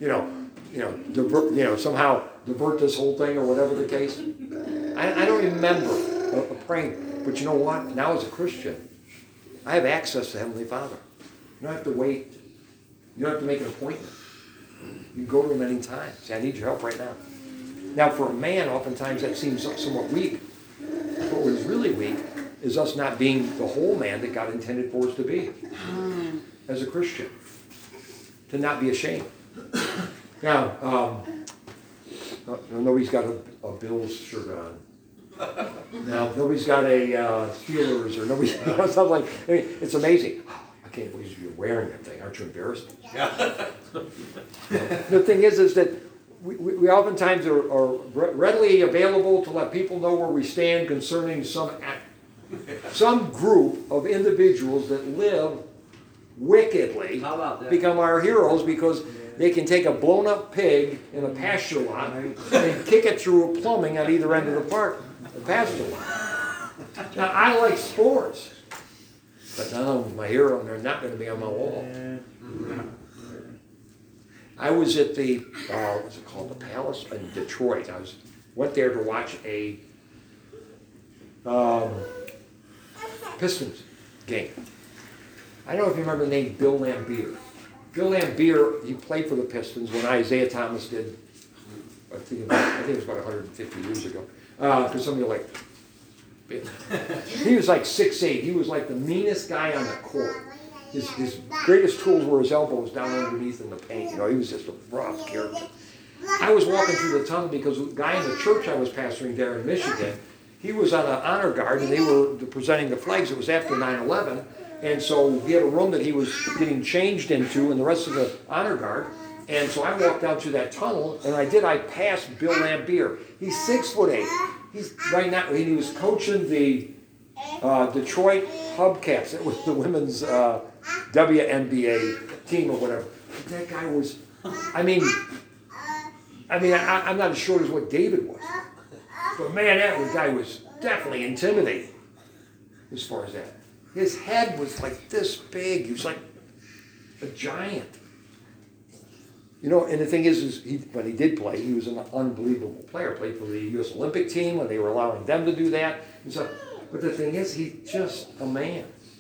you, somehow divert this whole thing or whatever the case? I don't remember praying. But you know what? Now as a Christian, I have access to Heavenly Father. You don't have to wait. You don't have to make an appointment. You can go to Him any time. Say, I need your help right now. Now, for a man, oftentimes that seems somewhat weak. But what is really weak is us not being the whole man that God intended for us to be as a Christian. To not be ashamed. Now, nobody's got a Bills shirt on. Now, nobody's got a Steelers or nobody's something like. It's amazing. I can't believe you're wearing that thing. Aren't you embarrassed? Yeah. The thing is that we oftentimes are readily available to let people know where we stand concerning some group of individuals that live wickedly How about that? become our heroes because they can take a blown up pig in a pasture lot and kick it through plumbing at either end of the pasture lot. Now, I like sports, but none of them are my hero, and they're not going to be on my wall. I was at the, what's it called, the Palace in Detroit. Went there to watch a Pistons game. I don't know if you remember the name Bill Laimbeer. Bill Laimbeer, he played for the Pistons when Isaiah Thomas did, I think it was about 150 years ago. Because some of you are like, he was like 6'8". He was like the meanest guy on the court. His greatest tools were his elbows down underneath in the paint. You know, he was just a rough character. I was walking through the tunnel because the guy in the church I was pastoring there in Michigan, he was on an honor guard and they were presenting the flags. It was after 9/11. And so he had a room that he was getting changed into and the rest of the honor guard. And so I walked down through that tunnel and I passed Bill Laimbeer. He's 6'8". He's right now, he was coaching the Detroit Hubcats. It was the women's WNBA team or whatever. That guy was, I'm not as short as what David was. But man, that guy was definitely intimidating as far as that. His head was like this big. He was like a giant. You know, and the thing is when he did play, he was an unbelievable player. Played for the U.S. Olympic team when they were allowing them to do that. And so, but the thing is, he's just a man.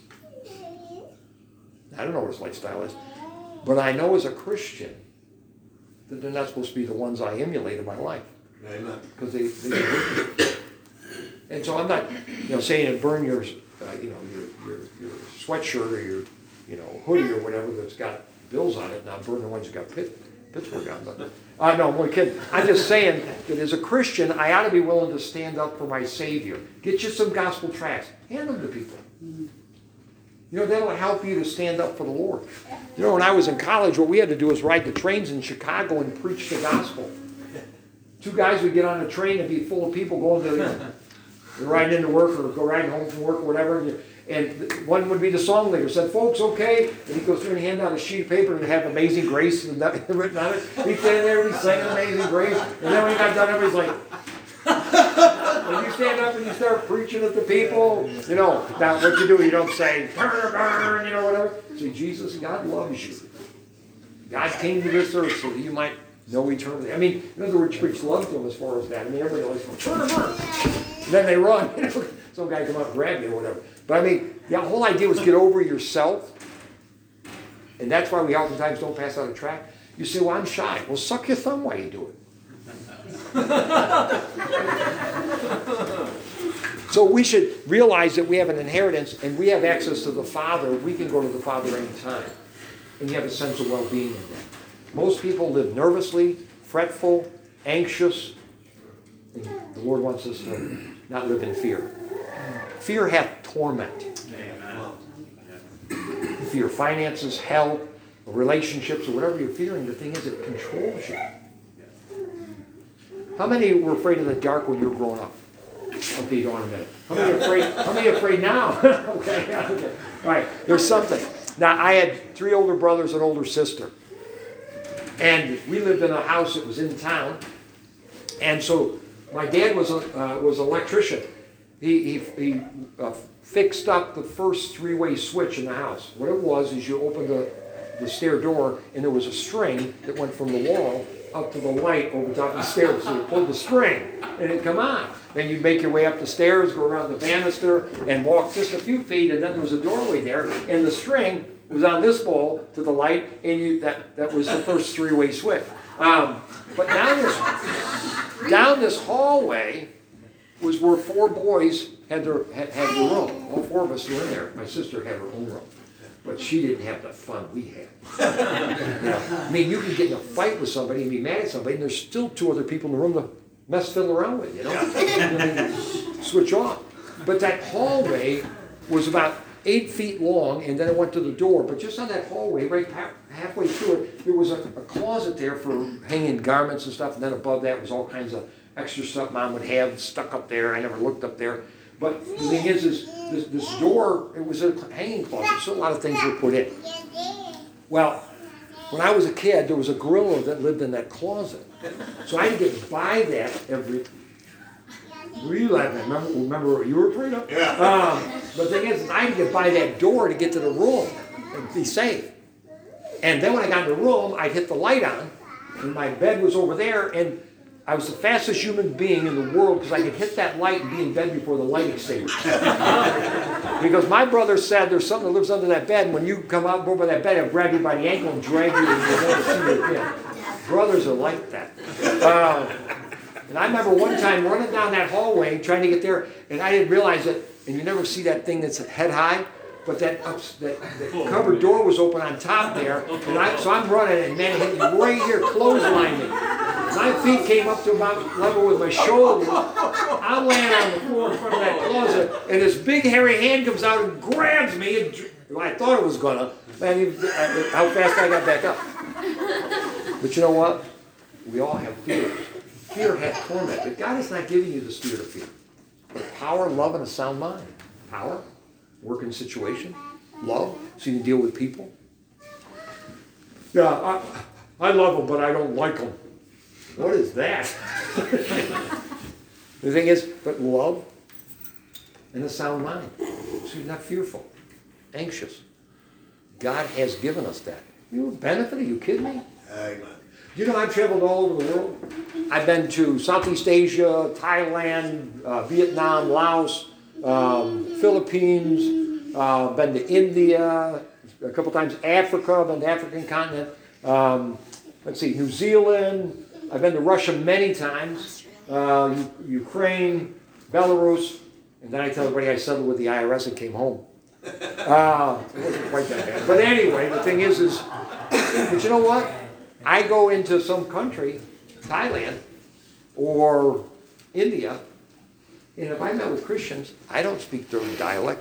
I don't know what his lifestyle is. But I know as a Christian that they're not supposed to be the ones I emulate in my life. Amen. Because they and so I'm not, saying to burn your, your sweatshirt or your, hoodie or whatever that's got bills on it, not burn the ones that got Pittsburgh on them. No, I'm only kidding. I'm just saying that as a Christian, I ought to be willing to stand up for my Savior. Get you some gospel tracts. Hand them to people. That'll help you to stand up for the Lord. When I was in college, what we had to do was ride the trains in Chicago and preach the gospel. Two guys would get on a train and be full of people going to, riding into work or go riding home from work or whatever. And one would be the song leader. Said, folks, okay. And he'd go through and hand out a sheet of paper and have Amazing Grace and written on it. He'd stand there and he'd sing Amazing Grace. And then when he got done, everybody's like, when you stand up and you start preaching at the people, now what you do, you don't say, burn, burn, whatever. Say, Jesus, God loves you. God came to this earth so that you might know eternity. In other words, preach love to them as far as that. Everybody always goes, burn, burn. And then they run. Some guy come up and grab you or whatever. But the whole idea was get over yourself. And that's why we oftentimes don't pass out a tract. You say, well, I'm shy. Well, suck your thumb while you do it. So we should realize that we have an inheritance and we have access to the Father. We can go to the Father anytime. And you have a sense of well-being in that. Most people live nervously, fretful, anxious. And the Lord wants us to not live in fear. Fear hath torment. Amen. Fear finances, health, relationships, or whatever you're fearing. The thing is, it controls you. How many were afraid of the dark when you were growing up? Okay, go on a minute. How many are afraid now? Okay. All right, there's something. Now, I had 3 older brothers and an older sister. And we lived in a house that was in town. And so my dad was an electrician. He fixed up the first 3-way switch in the house. What it was is you opened the stair door, and there was a string that went from the wall up to the light over top of the stairs. So you pulled the string, and it'd come on. Then you'd make your way up the stairs, go around the banister, and walk just a few feet, and then there was a doorway there, and the string was on this pole to the light, and that was the first 3-way switch. But down this hallway was where 4 boys had their room. All 4 of us were in there. My sister had her own room. But she didn't have the fun we had. You can get in a fight with somebody and be mad at somebody, and there's still 2 other people in the room to fiddle around with, switch on. But that hallway was about 8 feet long, and then it went to the door. But just on that hallway, right halfway through it, there was a closet there for hanging garments and stuff, and then above that was all kinds of extra stuff Mom would have stuck up there. I never looked up there. But the thing is this door, it was a hanging closet, so a lot of things were put in. Well, when I was a kid, there was a gorilla that lived in that closet. So I had to get by that every... Were you laughing? Remember you were afraid of? Yeah. But the thing is, I had to get by that door to get to the room and be safe. And then when I got in the room, I'd hit the light on, and my bed was over there, and I was the fastest human being in the world because I could hit that light and be in bed before the light extinguished. Because my brother said there's something that lives under that bed, and when you come out over that bed, it'll grab you by the ankle and drag you, and you'll never see you again. Brothers are like that. And I remember one time running down that hallway trying to get there, and I didn't realize it, and you never see that thing that's head high, but that cupboard door was open on top there, and so I'm running, and man hit me right here, clotheslined me. My feet came up to about level with my shoulders. I'm laying on the floor in front of that closet, and this big hairy hand comes out and grabs me, and I thought it was gonna, man, how fast I got back up. But you know what? We all have fear. Fear has torment, but God is not giving you the spirit of fear, but power, love, and a sound mind. Power, work in situation, love, so you can deal with people. Yeah, I love them, but I don't like them. What is that? The thing is, but love and a sound mind, so you're not fearful, anxious. God has given us that. You benefit? Are you kidding me? Amen. You know, I've traveled all over the world. I've been to Southeast Asia, Thailand, Vietnam, Laos, Philippines, been to India, a couple times Africa, been to the African continent, let's see, New Zealand. I've been to Russia many times, Ukraine, Belarus, and then I tell everybody I settled with the IRS and came home. It wasn't quite that bad. But anyway, the thing is, but you know what? I go into some country, Thailand or India, and if I met with Christians, I don't speak their dialect.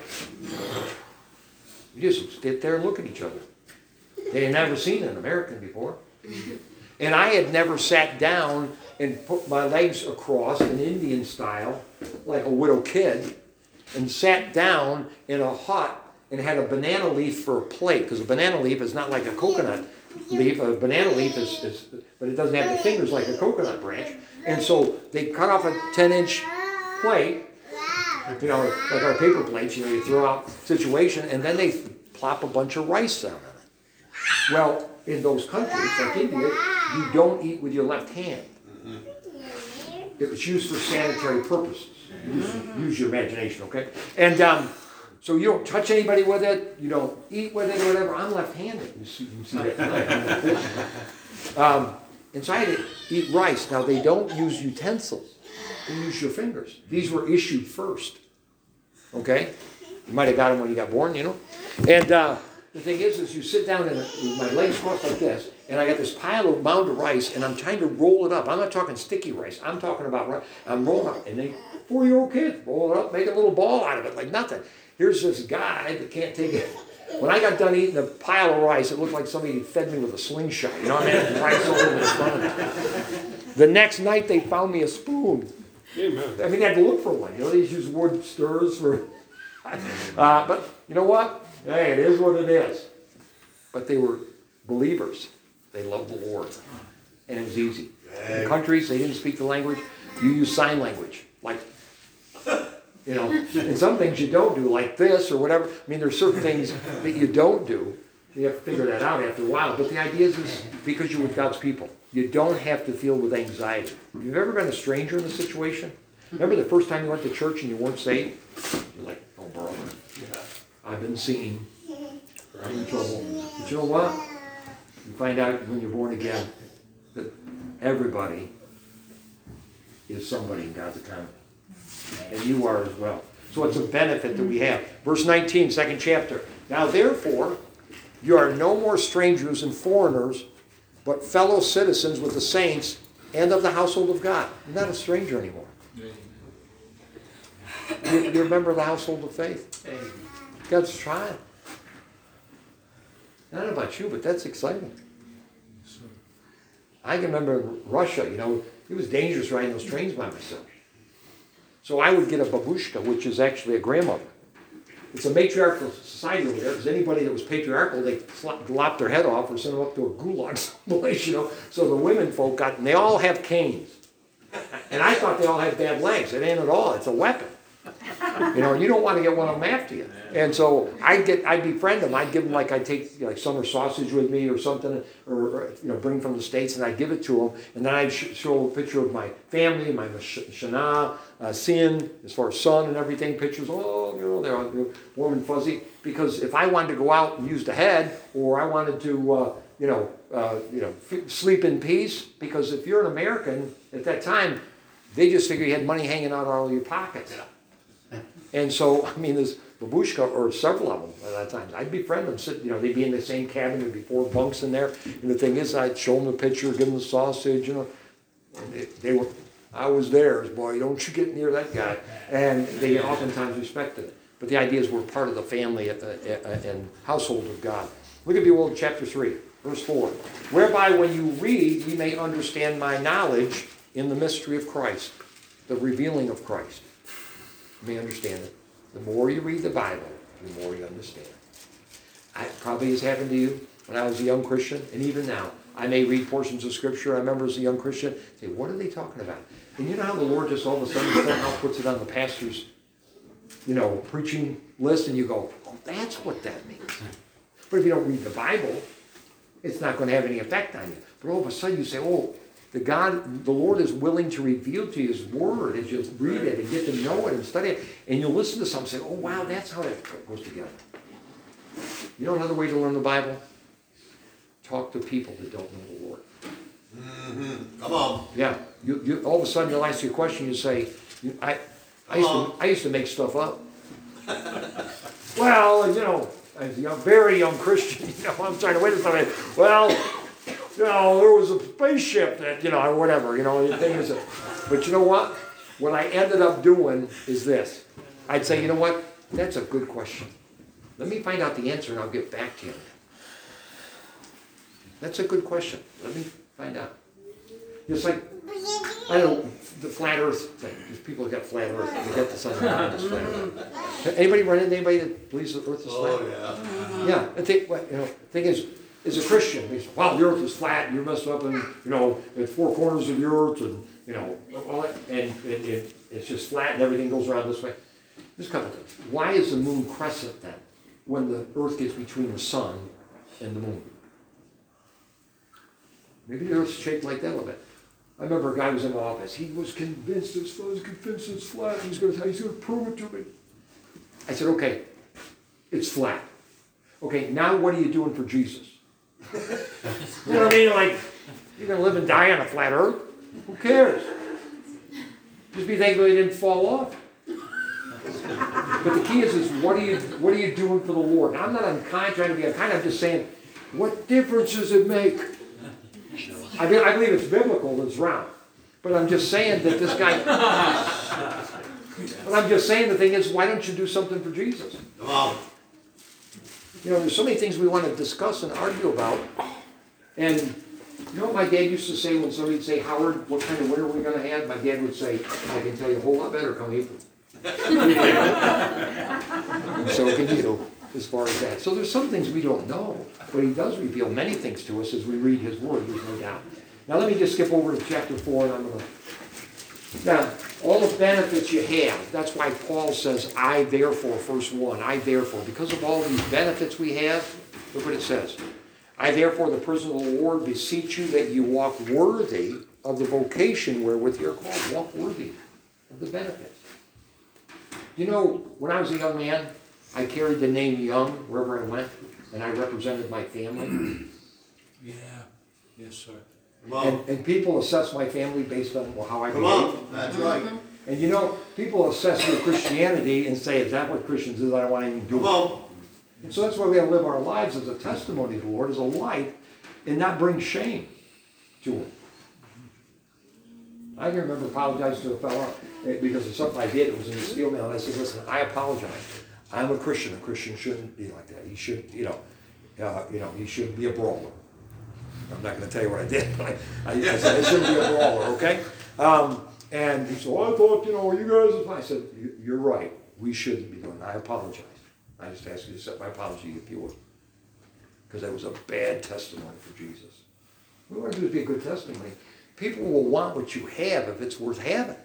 You just sit there and look at each other. They had never seen an American before. And I had never sat down and put my legs across in Indian style, like a widow kid, and sat down in a hut and had a banana leaf for a plate, because a banana leaf is not like a coconut leaf. A banana leaf is, but it doesn't have the fingers like a coconut branch. And so they cut off a 10-inch plate, you know, like our paper plates, you know, you throw out situation, and then they plop a bunch of rice down on it. Well, in those countries, like India, you don't eat with your left hand. It was used for sanitary purposes. Use your imagination, okay? And so you don't touch anybody with it, you don't eat with it or whatever. I'm left-handed. You can see that tonight. And so I had to eat rice. Now, they don't use utensils. They use your fingers. These were issued first. Okay? You might have got them when you got born, you know? And the thing is you sit down with my legs crossed like this, and I got this mound of rice, and I'm trying to roll it up. I'm not talking sticky rice. I'm talking about rice. I'm rolling up, and they 4-year-old kids roll it up, make a little ball out of it like nothing. Here's this guy that can't take it. When I got done eating a pile of rice, it looked like somebody fed me with a slingshot. You know what I mean? Rice all over the front of it. The next night, they found me a spoon. Amen. I mean, they had to look for one. You know, they use wood stirrers for... but you know what? Hey, it is what it is. But they were believers. They loved the Lord. And it was easy. In countries, they didn't speak the language. You use sign language. Like, you know, and some things you don't do, like this or whatever. I mean, there's certain things that you don't do. You have to figure that out after a while. But the idea is because you're with God's people, you don't have to feel with anxiety. You've ever been a stranger in a situation? Remember the first time you went to church and you weren't saved? You're like, oh, brother, I've been seen. I'm in trouble. But you know what? You find out when you're born again that everybody is somebody in God's economy. And you are as well. So it's a benefit that we have. Verse 19, second chapter. Now therefore, you are no more strangers and foreigners, but fellow citizens with the saints and of the household of God. You're not a stranger anymore. You remember the household of faith? God's trying. I don't know about you, but that's exciting. I can remember Russia, you know, it was dangerous riding those trains by myself. So I would get a babushka, which is actually a grandmother. It's a matriarchal society over there, because anybody that was patriarchal, they lopped their head off or sent them up to a gulag someplace, you know. So the women folk got, and they all have canes. And I thought they all had bad legs. It ain't at all. It's a weapon. You know, and you don't want to get one of them after you. And so I'd befriend them. I'd give them, like, I'd take like summer sausage with me or something, or you know, bring from the States, and I'd give it to them. And then I'd show a picture of my family, my Shana, Sin, as far as son and everything, pictures, oh, you know, they're all warm and fuzzy. Because if I wanted to go out and use the head, or I wanted to, sleep in peace, because if you're an American at that time, they just figure you had money hanging out of all your pockets. And so, I mean, there's babushka, or several of them at that time. I'd befriend them, sit, you know, they'd be in the same cabin, there'd be 4 bunks in there. And the thing is, I'd show them the picture, give them the sausage, you know. And they were, I was theirs, boy, don't you get near that guy. And they oftentimes respected it. But the idea is we're part of the family and household of God. Look at Behold, chapter 3, verse 4. Whereby when you read, ye may understand my knowledge in the mystery of Christ, the revealing of Christ. You may understand it. The more you read the Bible, the more you understand. It probably has happened to you when I was a young Christian, and even now. I may read portions of Scripture. I remember as a young Christian, say, what are they talking about? And you know how the Lord just all of a sudden somehow puts it on the pastor's, you know, preaching list, and you go, oh, that's what that means. But if you don't read the Bible, it's not going to have any effect on you. But all of a sudden you say, oh, the Lord is willing to reveal to you His Word as you read it and get to know it and study it. And you'll listen to something and say, oh, wow, that's how that goes together. You know another way to learn the Bible? Talk to people that don't know the Lord. Mm-hmm. Come on. Yeah. You all of a sudden you'll ask you a question, you say, I used to make stuff up. Well, you know, as a very young Christian, you know, I'm trying to wait a second. Well, you know, there was a spaceship that, you know, or whatever, you know, the thing is, but you know what? What I ended up doing is this. I'd say, you know what? That's a good question. Let me find out the answer and I'll get back to you. That's a good question. Let me find out. Just like, I don't know, the flat earth thing. There's people who got flat earth. They got the sun around this flat earth. Anybody run into anybody that believes the earth is flat? Oh, yeah. Yeah. And the thing is, as a Christian, we say, wow, the earth is flat, you're messed up, and, you know, at 4 corners of the earth, and, you know, all that, and it's just flat, and everything goes around this way. There's a couple things. Why is the moon crescent then, when the earth gets between the sun and the moon? Maybe the earth's shaped like that a little bit. I remember a guy was in my office. He was convinced it's flat. He's going to prove it to me. I said, okay, it's flat. Okay, now what are you doing for Jesus? You know what I mean? Like, you're going to live and die on a flat earth? Who cares? Just be thankful he didn't fall off. But the key is what are you doing for the Lord? Now, I'm not unkind, trying to be unkind. I'm just saying, what difference does it make? I believe it's biblical, it's round. But I'm just saying that this guy... But I'm just saying the thing is, why don't you do something for Jesus? Come on. You know, there's so many things we want to discuss and argue about. And you know what my dad used to say when somebody would say, Howard, what kind of winter are we going to have? My dad would say, I can tell you a whole lot better come April. And so can you, as far as that. So there's some things we don't know, but he does reveal many things to us as we read his word, there's no doubt. Now let me just skip over to chapter 4, and I'm going to... Now, all the benefits you have, that's why Paul says, I therefore, verse 1, I therefore, because of all these benefits we have, look what it says. I therefore, the prisoner of the Lord, beseech you that you walk worthy of the vocation wherewith you are called. Walk worthy of the benefits. You know, when I was a young man, I carried the name Young wherever I went, and I represented my family. Yeah. Yes, sir. And people assess my family based on how I Come behave. on. That's right. And you know, people assess your Christianity and say, is that what Christians is? I don't want anything to do Come with it. on. And so that's why we have to live our lives as a testimony to the Lord, as a light, and not bring shame to Him. I can remember apologizing to a fellow because of something I did. It was in the steel mill, and I said, listen, I apologize. I'm a Christian. A Christian shouldn't be like that. He should, he shouldn't be a brawler. I'm not going to tell you what I did, but I said I shouldn't be a brawler, okay? And he said, well, I thought, you guys, I said, you're right. We shouldn't be doing it. I apologize. I just ask you to accept my apology if you would. Because that was a bad testimony for Jesus. What we want to do is be a good testimony. People will want what you have if it's worth having.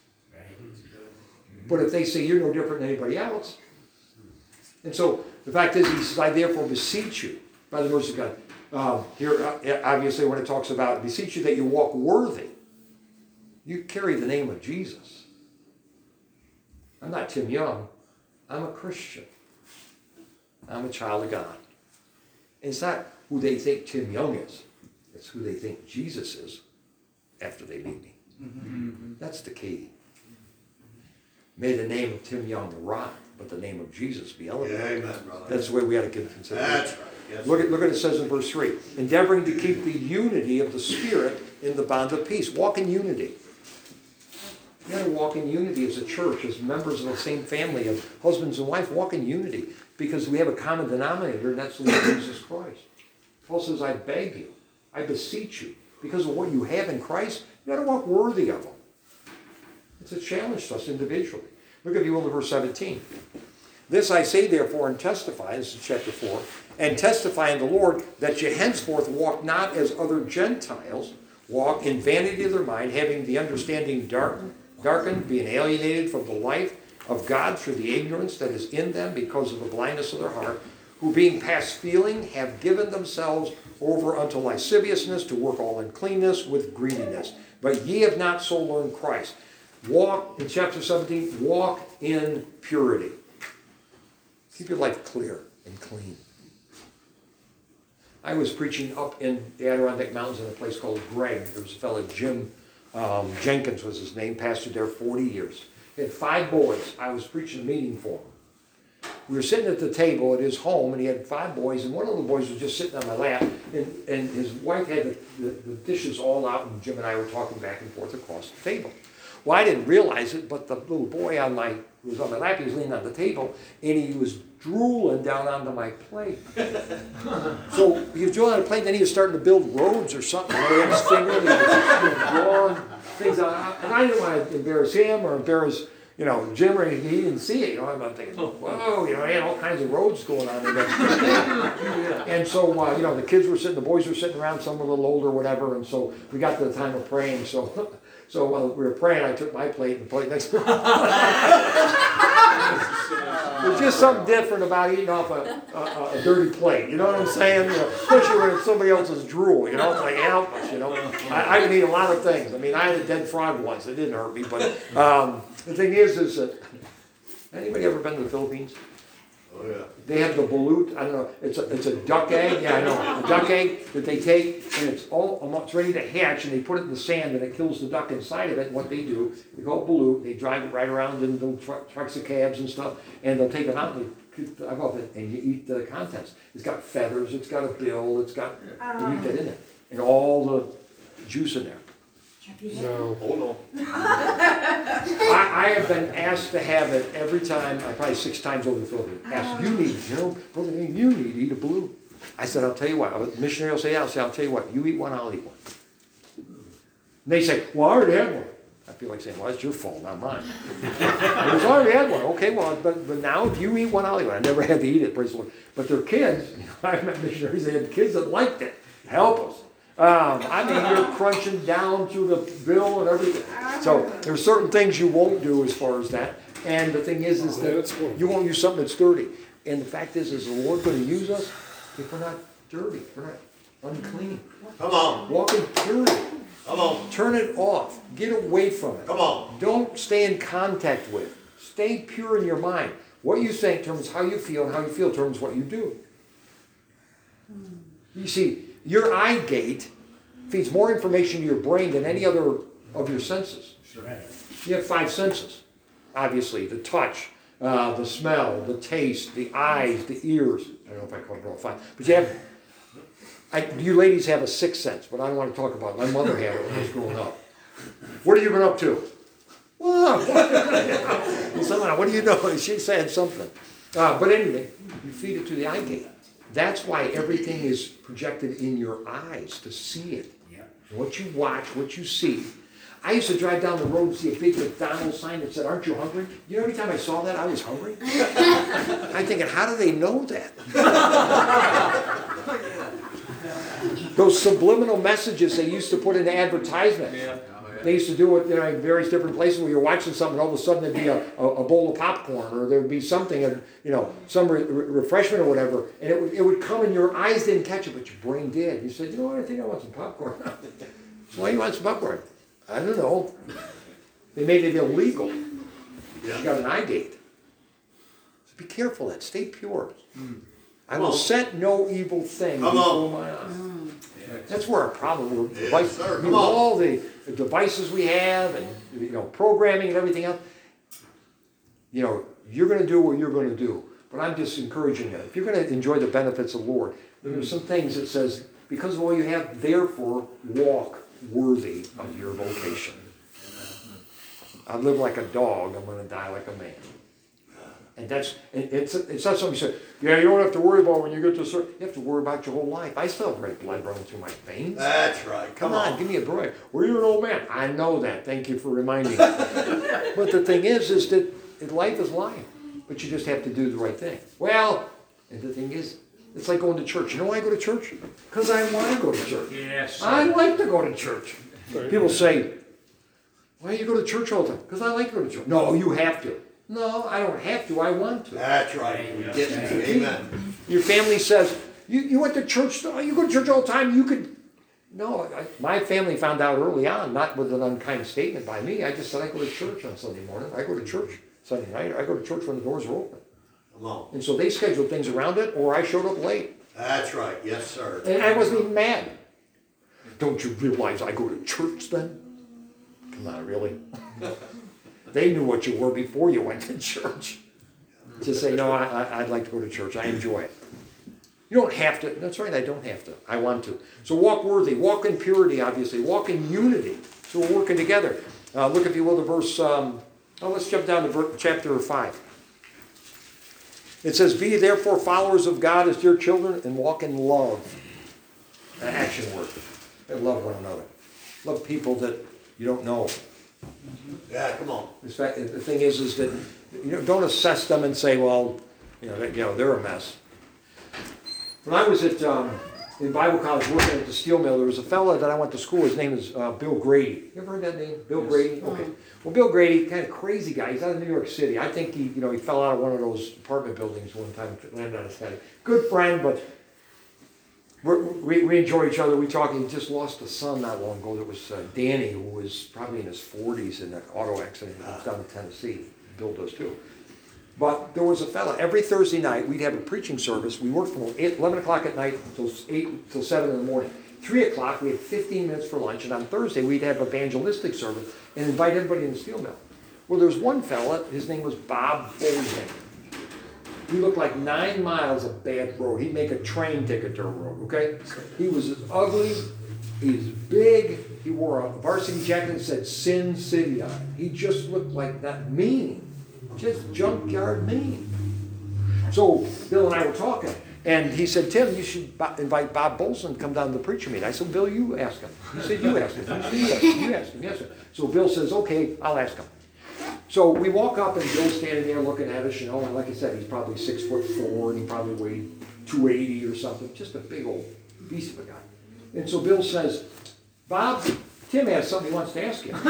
But if they say you're no different than anybody else. And so the fact is, he says, I therefore beseech you by the mercy of God. Here, obviously, when it talks about beseech you that you walk worthy, you carry the name of Jesus. I'm not Tim Young. I'm a Christian. I'm a child of God. And it's not who they think Tim Young is. It's who they think Jesus is after they meet me. Mm-hmm. That's the key. May the name of Tim Young rot, but the name of Jesus be elevated. Yeah, amen, brother. That's the way we ought to give consideration. That's right. Yes. Look at what it says in verse 3. Endeavoring to keep the unity of the Spirit in the bond of peace. Walk in unity. You got to walk in unity as a church, as members of the same family, of husbands and wife. Walk in unity because we have a common denominator, and that's the Lord Jesus Christ. Paul says, I beg you, I beseech you, because of what you have in Christ, you got to walk worthy of Him. It's a challenge to us individually. Look if you will to verse 17. This I say therefore and testify, this is chapter 4, and testify in the Lord that you henceforth walk not as other Gentiles, walk in vanity of their mind, having the understanding darkened, being alienated from the life of God through the ignorance that is in them because of the blindness of their heart, who being past feeling have given themselves over unto lasciviousness to work all uncleanness with greediness. But ye have not so learned Christ. Walk, in chapter 17, walk in purity. Keep your life clear and clean. I was preaching up in the Adirondack Mountains in a place called Greg. There was a fellow, Jim Jenkins was his name, pastored there 40 years. He had 5 boys. I was preaching a meeting for him. We were sitting at the table at his home, and he had 5 boys, and one of the boys was just sitting on my lap, and his wife had the dishes all out, and Jim and I were talking back and forth across the table. Well, I didn't realize it, but the little boy who was on my lap, he was leaning on the table, and he was drooling down onto my plate. So he was drooling on the plate, and then he was starting to build roads or something. He had his finger, and he was drawing things out. And I didn't want to embarrass him or embarrass, Jim, or anything. He didn't see it. I'm thinking, whoa, he had all kinds of roads going on in there. And so, the kids were sitting, the boys were sitting around, some were a little older, whatever, and so we got to the time of praying, So while we were praying, I took my plate and the plate next to me. There's just something different about eating off a dirty plate. You know what I'm saying? Especially when it's somebody else's drool. It's like helpless. I can eat a lot of things. I mean, I had a dead frog once. It didn't hurt me, but the thing is that anybody ever been to the Philippines? Oh, yeah. They have the balut, I don't know, it's a duck egg, yeah, I know, a duck egg that they take, and it's ready to hatch, and they put it in the sand, and it kills the duck inside of it, and what they do, they call it balut, they drive it right around in little trucks and cabs and stuff, and they'll take it out, and they cut the duck off it, and you eat the contents. It's got feathers, it's got a bill, you eat that in it, and all the juice in there. No. Oh, no. I have been asked to have it every time, probably 6 times over the Philippines. Asked, brother, you need to eat a balut. I said, I'll tell you what. A missionary will say, I'll tell you what. You eat one, I'll eat one. And they say, well, I already had one. I feel like saying, well, it's your fault, not mine. I already had one. Okay, well, but now if you eat one, I'll eat one. I never had to eat it, praise the Lord. But their kids, I met missionaries, they had kids that liked it. Help us. You're crunching down through the bill and everything. So there's certain things you won't do as far as that. And the thing is that you won't use something that's dirty. And the fact is the Lord going to use us if we're not dirty, if we're not unclean. Come on. Walk in purity. Come on. Turn it off. Get away from it. Come on. Don't stay in contact with it. Stay pure in your mind. What you think determines how you feel, and how you feel determines what you do. You see, your eye gate feeds more information to your brain than any other of your senses. You have 5 senses, obviously: the touch, the smell, the taste, the eyes, the ears. I don't know if I call it all 5, but you have. You ladies have a 6th sense, but I don't want to talk about it. My mother had it when I was growing up. What have you been up to? What do you know? She said something. But anyway, you feed it to the eye gate. That's why everything is projected in your eyes to see it. Yeah. What you watch, what you see. I used to drive down the road and see a big McDonald's sign that said, "Aren't you hungry?" You know, every time I saw that, I was hungry. I'm thinking, how do they know that? Those subliminal messages they used to put into advertisements. Yeah. They used to do it in various different places where you're watching something, all of a sudden there'd be a bowl of popcorn, or there'd be something, some refreshment or whatever, and it would come and your eyes didn't catch it, but your brain did. You said, "You know what, I think I want some popcorn." So why do you want some popcorn? I don't know. They made it illegal. You got an eye date. So be careful of that. Stay pure. I will set no evil thing before my eyes. That's where our problem is. Yes, sir. Come on. All the devices we have and programming and everything else. You're going to do what you're going to do. But I'm just encouraging you. If you're going to enjoy the benefits of the Lord, there are some things that says, because of all you have, therefore walk worthy of your vocation. I live like a dog, I'm going to die like a man. And it's not something you say, "Yeah, you don't have to worry about when you get to certain." You have to worry about your whole life. I still have red blood running through my veins. That's right. Come on, give me a break. Well, you're an old man. I know that. Thank you for reminding me. But the thing is that life is life. But you just have to do the right thing. Well, and the thing is, it's like going to church. You know why I go to church? Because I want to go to church. Yes. I like to go to church. People say, "Why do you go to church all the time?" "Because I like to go to church." "No, you have to." "No, I don't have to. I want to." That's right. Amen. Your family says, you went to church, you go to church all the time, you could. No, my family found out early on, not with an unkind statement by me. I just said, I go to church on Sunday morning. I go to church Sunday night. I go to church when the doors are open. Come on. And so they scheduled things around it, or I showed up late. That's right. Yes, sir. And I wasn't even mad. "Don't you realize I go to church then?" Come on, really? They knew what you were before you went to church. Just say, "No, I'd like to go to church. I enjoy it." You don't have to. That's right, I don't have to. I want to. So walk worthy. Walk in purity, obviously. Walk in unity. So we're working together. Look, if you will, to verse... let's jump down to chapter 5. It says, "Be therefore followers of God as dear children, and walk in love." An action word. And love one another. Love people that you don't know. Yeah, come on. In fact, the thing is that don't assess them and say, "Well, they're a mess." When I was in Bible college working at the steel mill, there was a fellow that I went to school. His name is Bill Grady. You ever heard that name, Bill Grady? Okay. Well, Bill Grady, kind of crazy guy. He's out of New York City. I think he fell out of one of those apartment buildings one time, landed on his head. Good friend, but we enjoy each other. We talk. He just lost a son not long ago. That was Danny, who was probably in his 40s in an auto accident. He was down in Tennessee. Bill does too. But there was a fella. Every Thursday night, we'd have a preaching service. We worked from 11 o'clock at night until 7 in the morning. 3 o'clock, we had 15 minutes for lunch. And on Thursday, we'd have evangelistic service and invite everybody in the steel mill. Well, there was one fella. His name was Bob Bolzan. He looked like 9 miles of bad road. He'd make a train ticket to a road, okay? He was as ugly, he was big, he wore a varsity jacket that said Sin City on it. He just looked like that mean, just junkyard mean. So Bill and I were talking, and he said, "Tim, you should invite Bob Bolson to come down to the preacher meeting." I said, "Bill, you ask him." He said, "You ask him." I said, "You ask him." Yes, sir. So Bill says, "Okay, I'll ask him." So we walk up and Bill's standing there looking at us, and like I said, he's probably 6'4", and he probably weighed 280 or something, just a big old beast of a guy. And so Bill says, "Bob, Tim has something he wants to ask you." You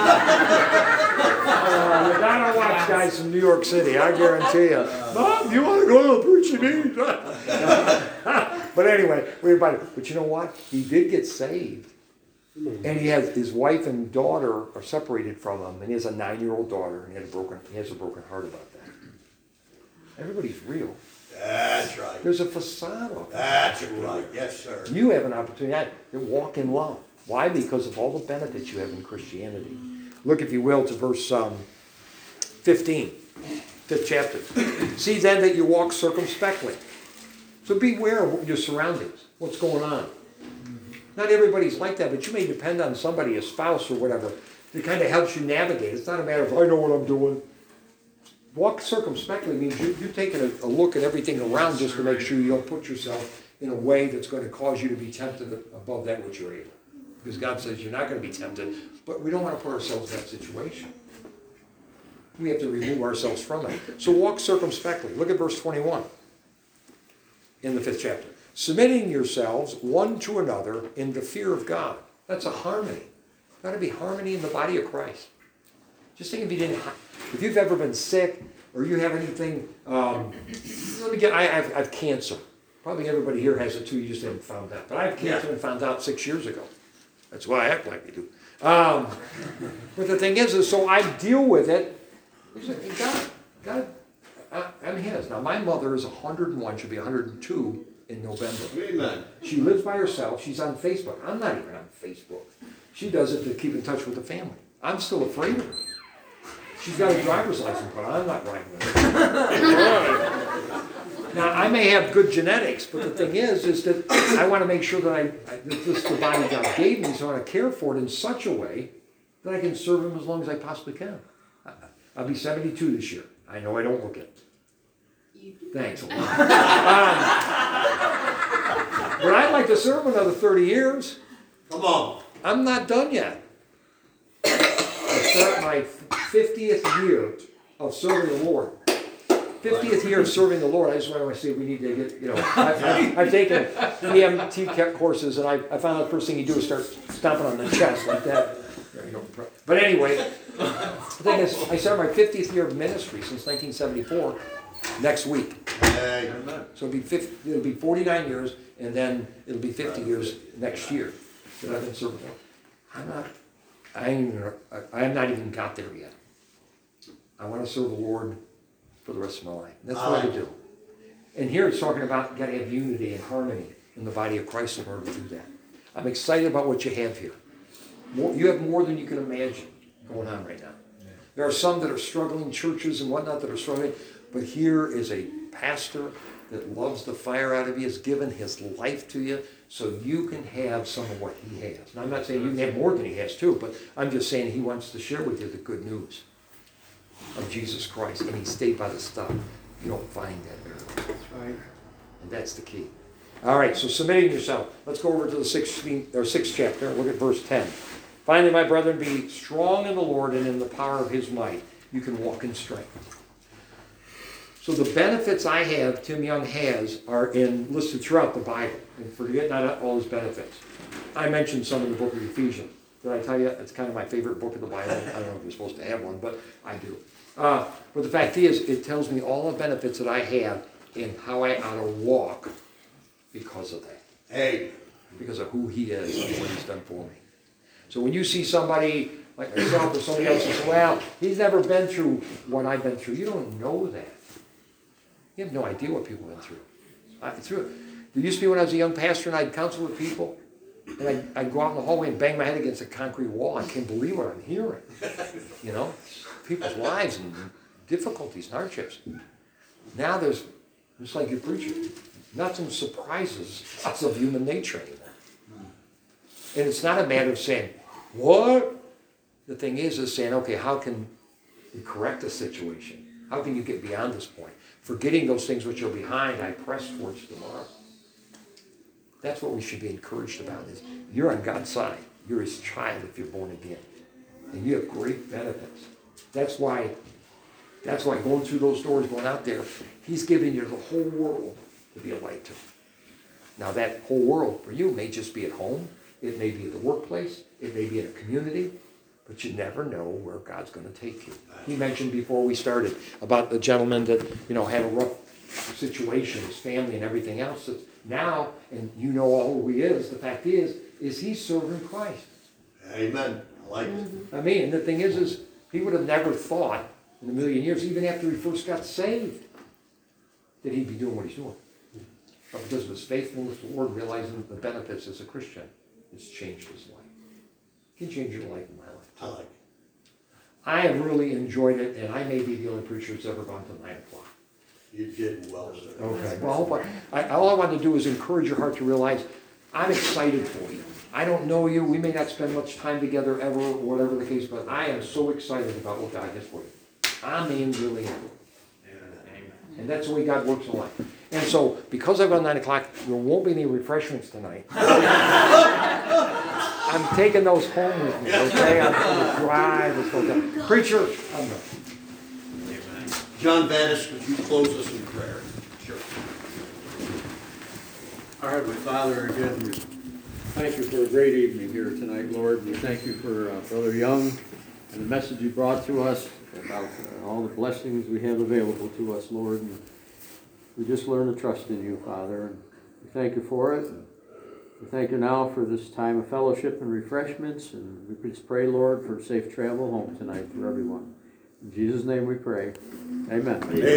gotta watch guys from New York City, I guarantee you. "Bob, you want to go to a preaching meeting?" But anyway, but you know what? He did get saved. And he has his wife and daughter are separated from him, and he has a 9-year-old daughter, and he has a broken heart about that. Everybody's real. That's right. There's a facade of it. That's right. Yes, sir. You have an opportunity to walk in love. Why? Because of all the benefits you have in Christianity. Look, if you will, to verse 15, 5th chapter. "See then that you walk circumspectly." So beware of your surroundings, what's going on. Not everybody's like that, but you may depend on somebody, a spouse or whatever, that kind of helps you navigate. It's not a matter of, "I know what I'm doing." Walk circumspectly means you're taking a look at everything around just to make sure you don't put yourself in a way that's going to cause you to be tempted above that which you're able. because God says you're not going to be tempted, but we don't want to put ourselves in that situation. We have to remove ourselves from it. So walk circumspectly. Look at verse 21 in the 5th chapter. Submitting yourselves one to another in the fear of God. That's a harmony. Got to be harmony in the body of Christ. Just think if you've ever been sick or you have anything, I have cancer. Probably everybody here has it too, you just haven't found out. But I have cancer and found out 6 years ago. That's why I act like I do. But the thing is so I deal with it. God, I'm his. Now my mother is 101, she'll be 102 in November. Amen. She lives by herself, she's on Facebook. I'm not even on Facebook. She does it to keep in touch with the family. I'm still afraid of her. She's got a driver's license, but I'm not riding with her. Now, I may have good genetics, but the thing is that I want to make sure that this is the body God gave me, so I want to care for it in such a way that I can serve Him as long as I possibly can. I'll be 72 this year. I know I don't look it. Thanks a lot. But I'd like to serve another 30 years. Come on. I'm not done yet. I start my 50th year of serving the Lord. 50th year of serving the Lord. I just want to say we need to get, I've taken EMT courses, and I found out the first thing you do is start stomping on the chest like that. But anyway, the thing is, I started my 50th year of ministry since 1974 next week. Hey. So it'll be 49 years, and then it'll be 50 years next year that I've been serving the Lord. I have not even got there yet. I want to serve the Lord for the rest of my life. That's what I do. And here it's talking about got to have unity and harmony in the body of Christ in order to do that. I'm excited about what you have here. You have more than you can imagine going on right now. There are some that are struggling, churches and whatnot that are struggling, but here is a pastor that loves the fire out of you, has given his life to you, so you can have some of what he has. And I'm not saying you can have more than he has too, but I'm just saying he wants to share with you the good news of Jesus Christ, and he stayed by the stuff. You don't find that very well. That's right. And that's the key. All right, so submitting yourself. Let's go over to the 6th chapter. Look at verse 10. Finally, my brethren, be strong in the Lord and in the power of his might. You can walk in strength. So the benefits I have, Tim Young has, are listed throughout the Bible. And forget not all his benefits. I mentioned some in the book of Ephesians. Did I tell you? It's kind of my favorite book of the Bible. I don't know if you're supposed to have one, but I do. But the fact is, it tells me all the benefits that I have and how I ought to walk because of that. Hey. Because of who he is and what he's done for me. So when you see somebody like myself or somebody else says, well, he's never been through what I've been through. You don't know that. You have no idea what people went through. There used to be when I was a young pastor and I'd counsel with people, and I'd go out in the hallway and bang my head against a concrete wall. I can't believe what I'm hearing. People's lives and difficulties and hardships. Now there's, just like your preacher, nothing surprises us of human nature anymore. And it's not a matter of saying, what? The thing is saying, okay, how can you correct the situation? How can you get beyond this point? Forgetting those things which are behind, I press towards tomorrow. That's what we should be encouraged about is you're on God's side. You're his child if you're born again. And you have great benefits. That's why going through those doors, going out there, he's giving you the whole world to be a light to. Now that whole world for you may just be at home. It may be at the workplace. It may be in a community. But you never know where God's going to take you. He mentioned before we started about the gentleman that, had a rough situation, his family and everything else. That now, and you know all who he is, the fact is he's serving Christ. Amen. I like it. I mean, the thing is he would have never thought in a million years, even after he first got saved, that he'd be doing what he's doing. But because of his faithfulness to the Lord, realizing the benefits as a Christian, it's changed his life. It can change your life and my life. I like it. I have really enjoyed it, and I may be the only preacher that's ever gone to 9 o'clock. You did well, sir. Okay. Well, all I want to do is encourage your heart to realize I'm excited for you. I don't know you. We may not spend much time together ever, or whatever the case, but I am so excited about what God has for you. I mean, really am. And that's the way God works in life. And so, because I've gone 9 o'clock, there won't be any refreshments tonight. I'm taking those home with me, okay? I'm gonna drive this whole time. Preacher, I'm done. John Vanis, would you close us in prayer? Sure. Our Heavenly Father, again, we thank you for a great evening here tonight, Lord. We thank you for Brother Young and the message you brought to us about all the blessings we have available to us, Lord. And we just learn to trust in you, Father. And we thank you for it. And we thank you now for this time of fellowship and refreshments. And we just pray, Lord, for safe travel home tonight for everyone. In Jesus' name we pray. Amen.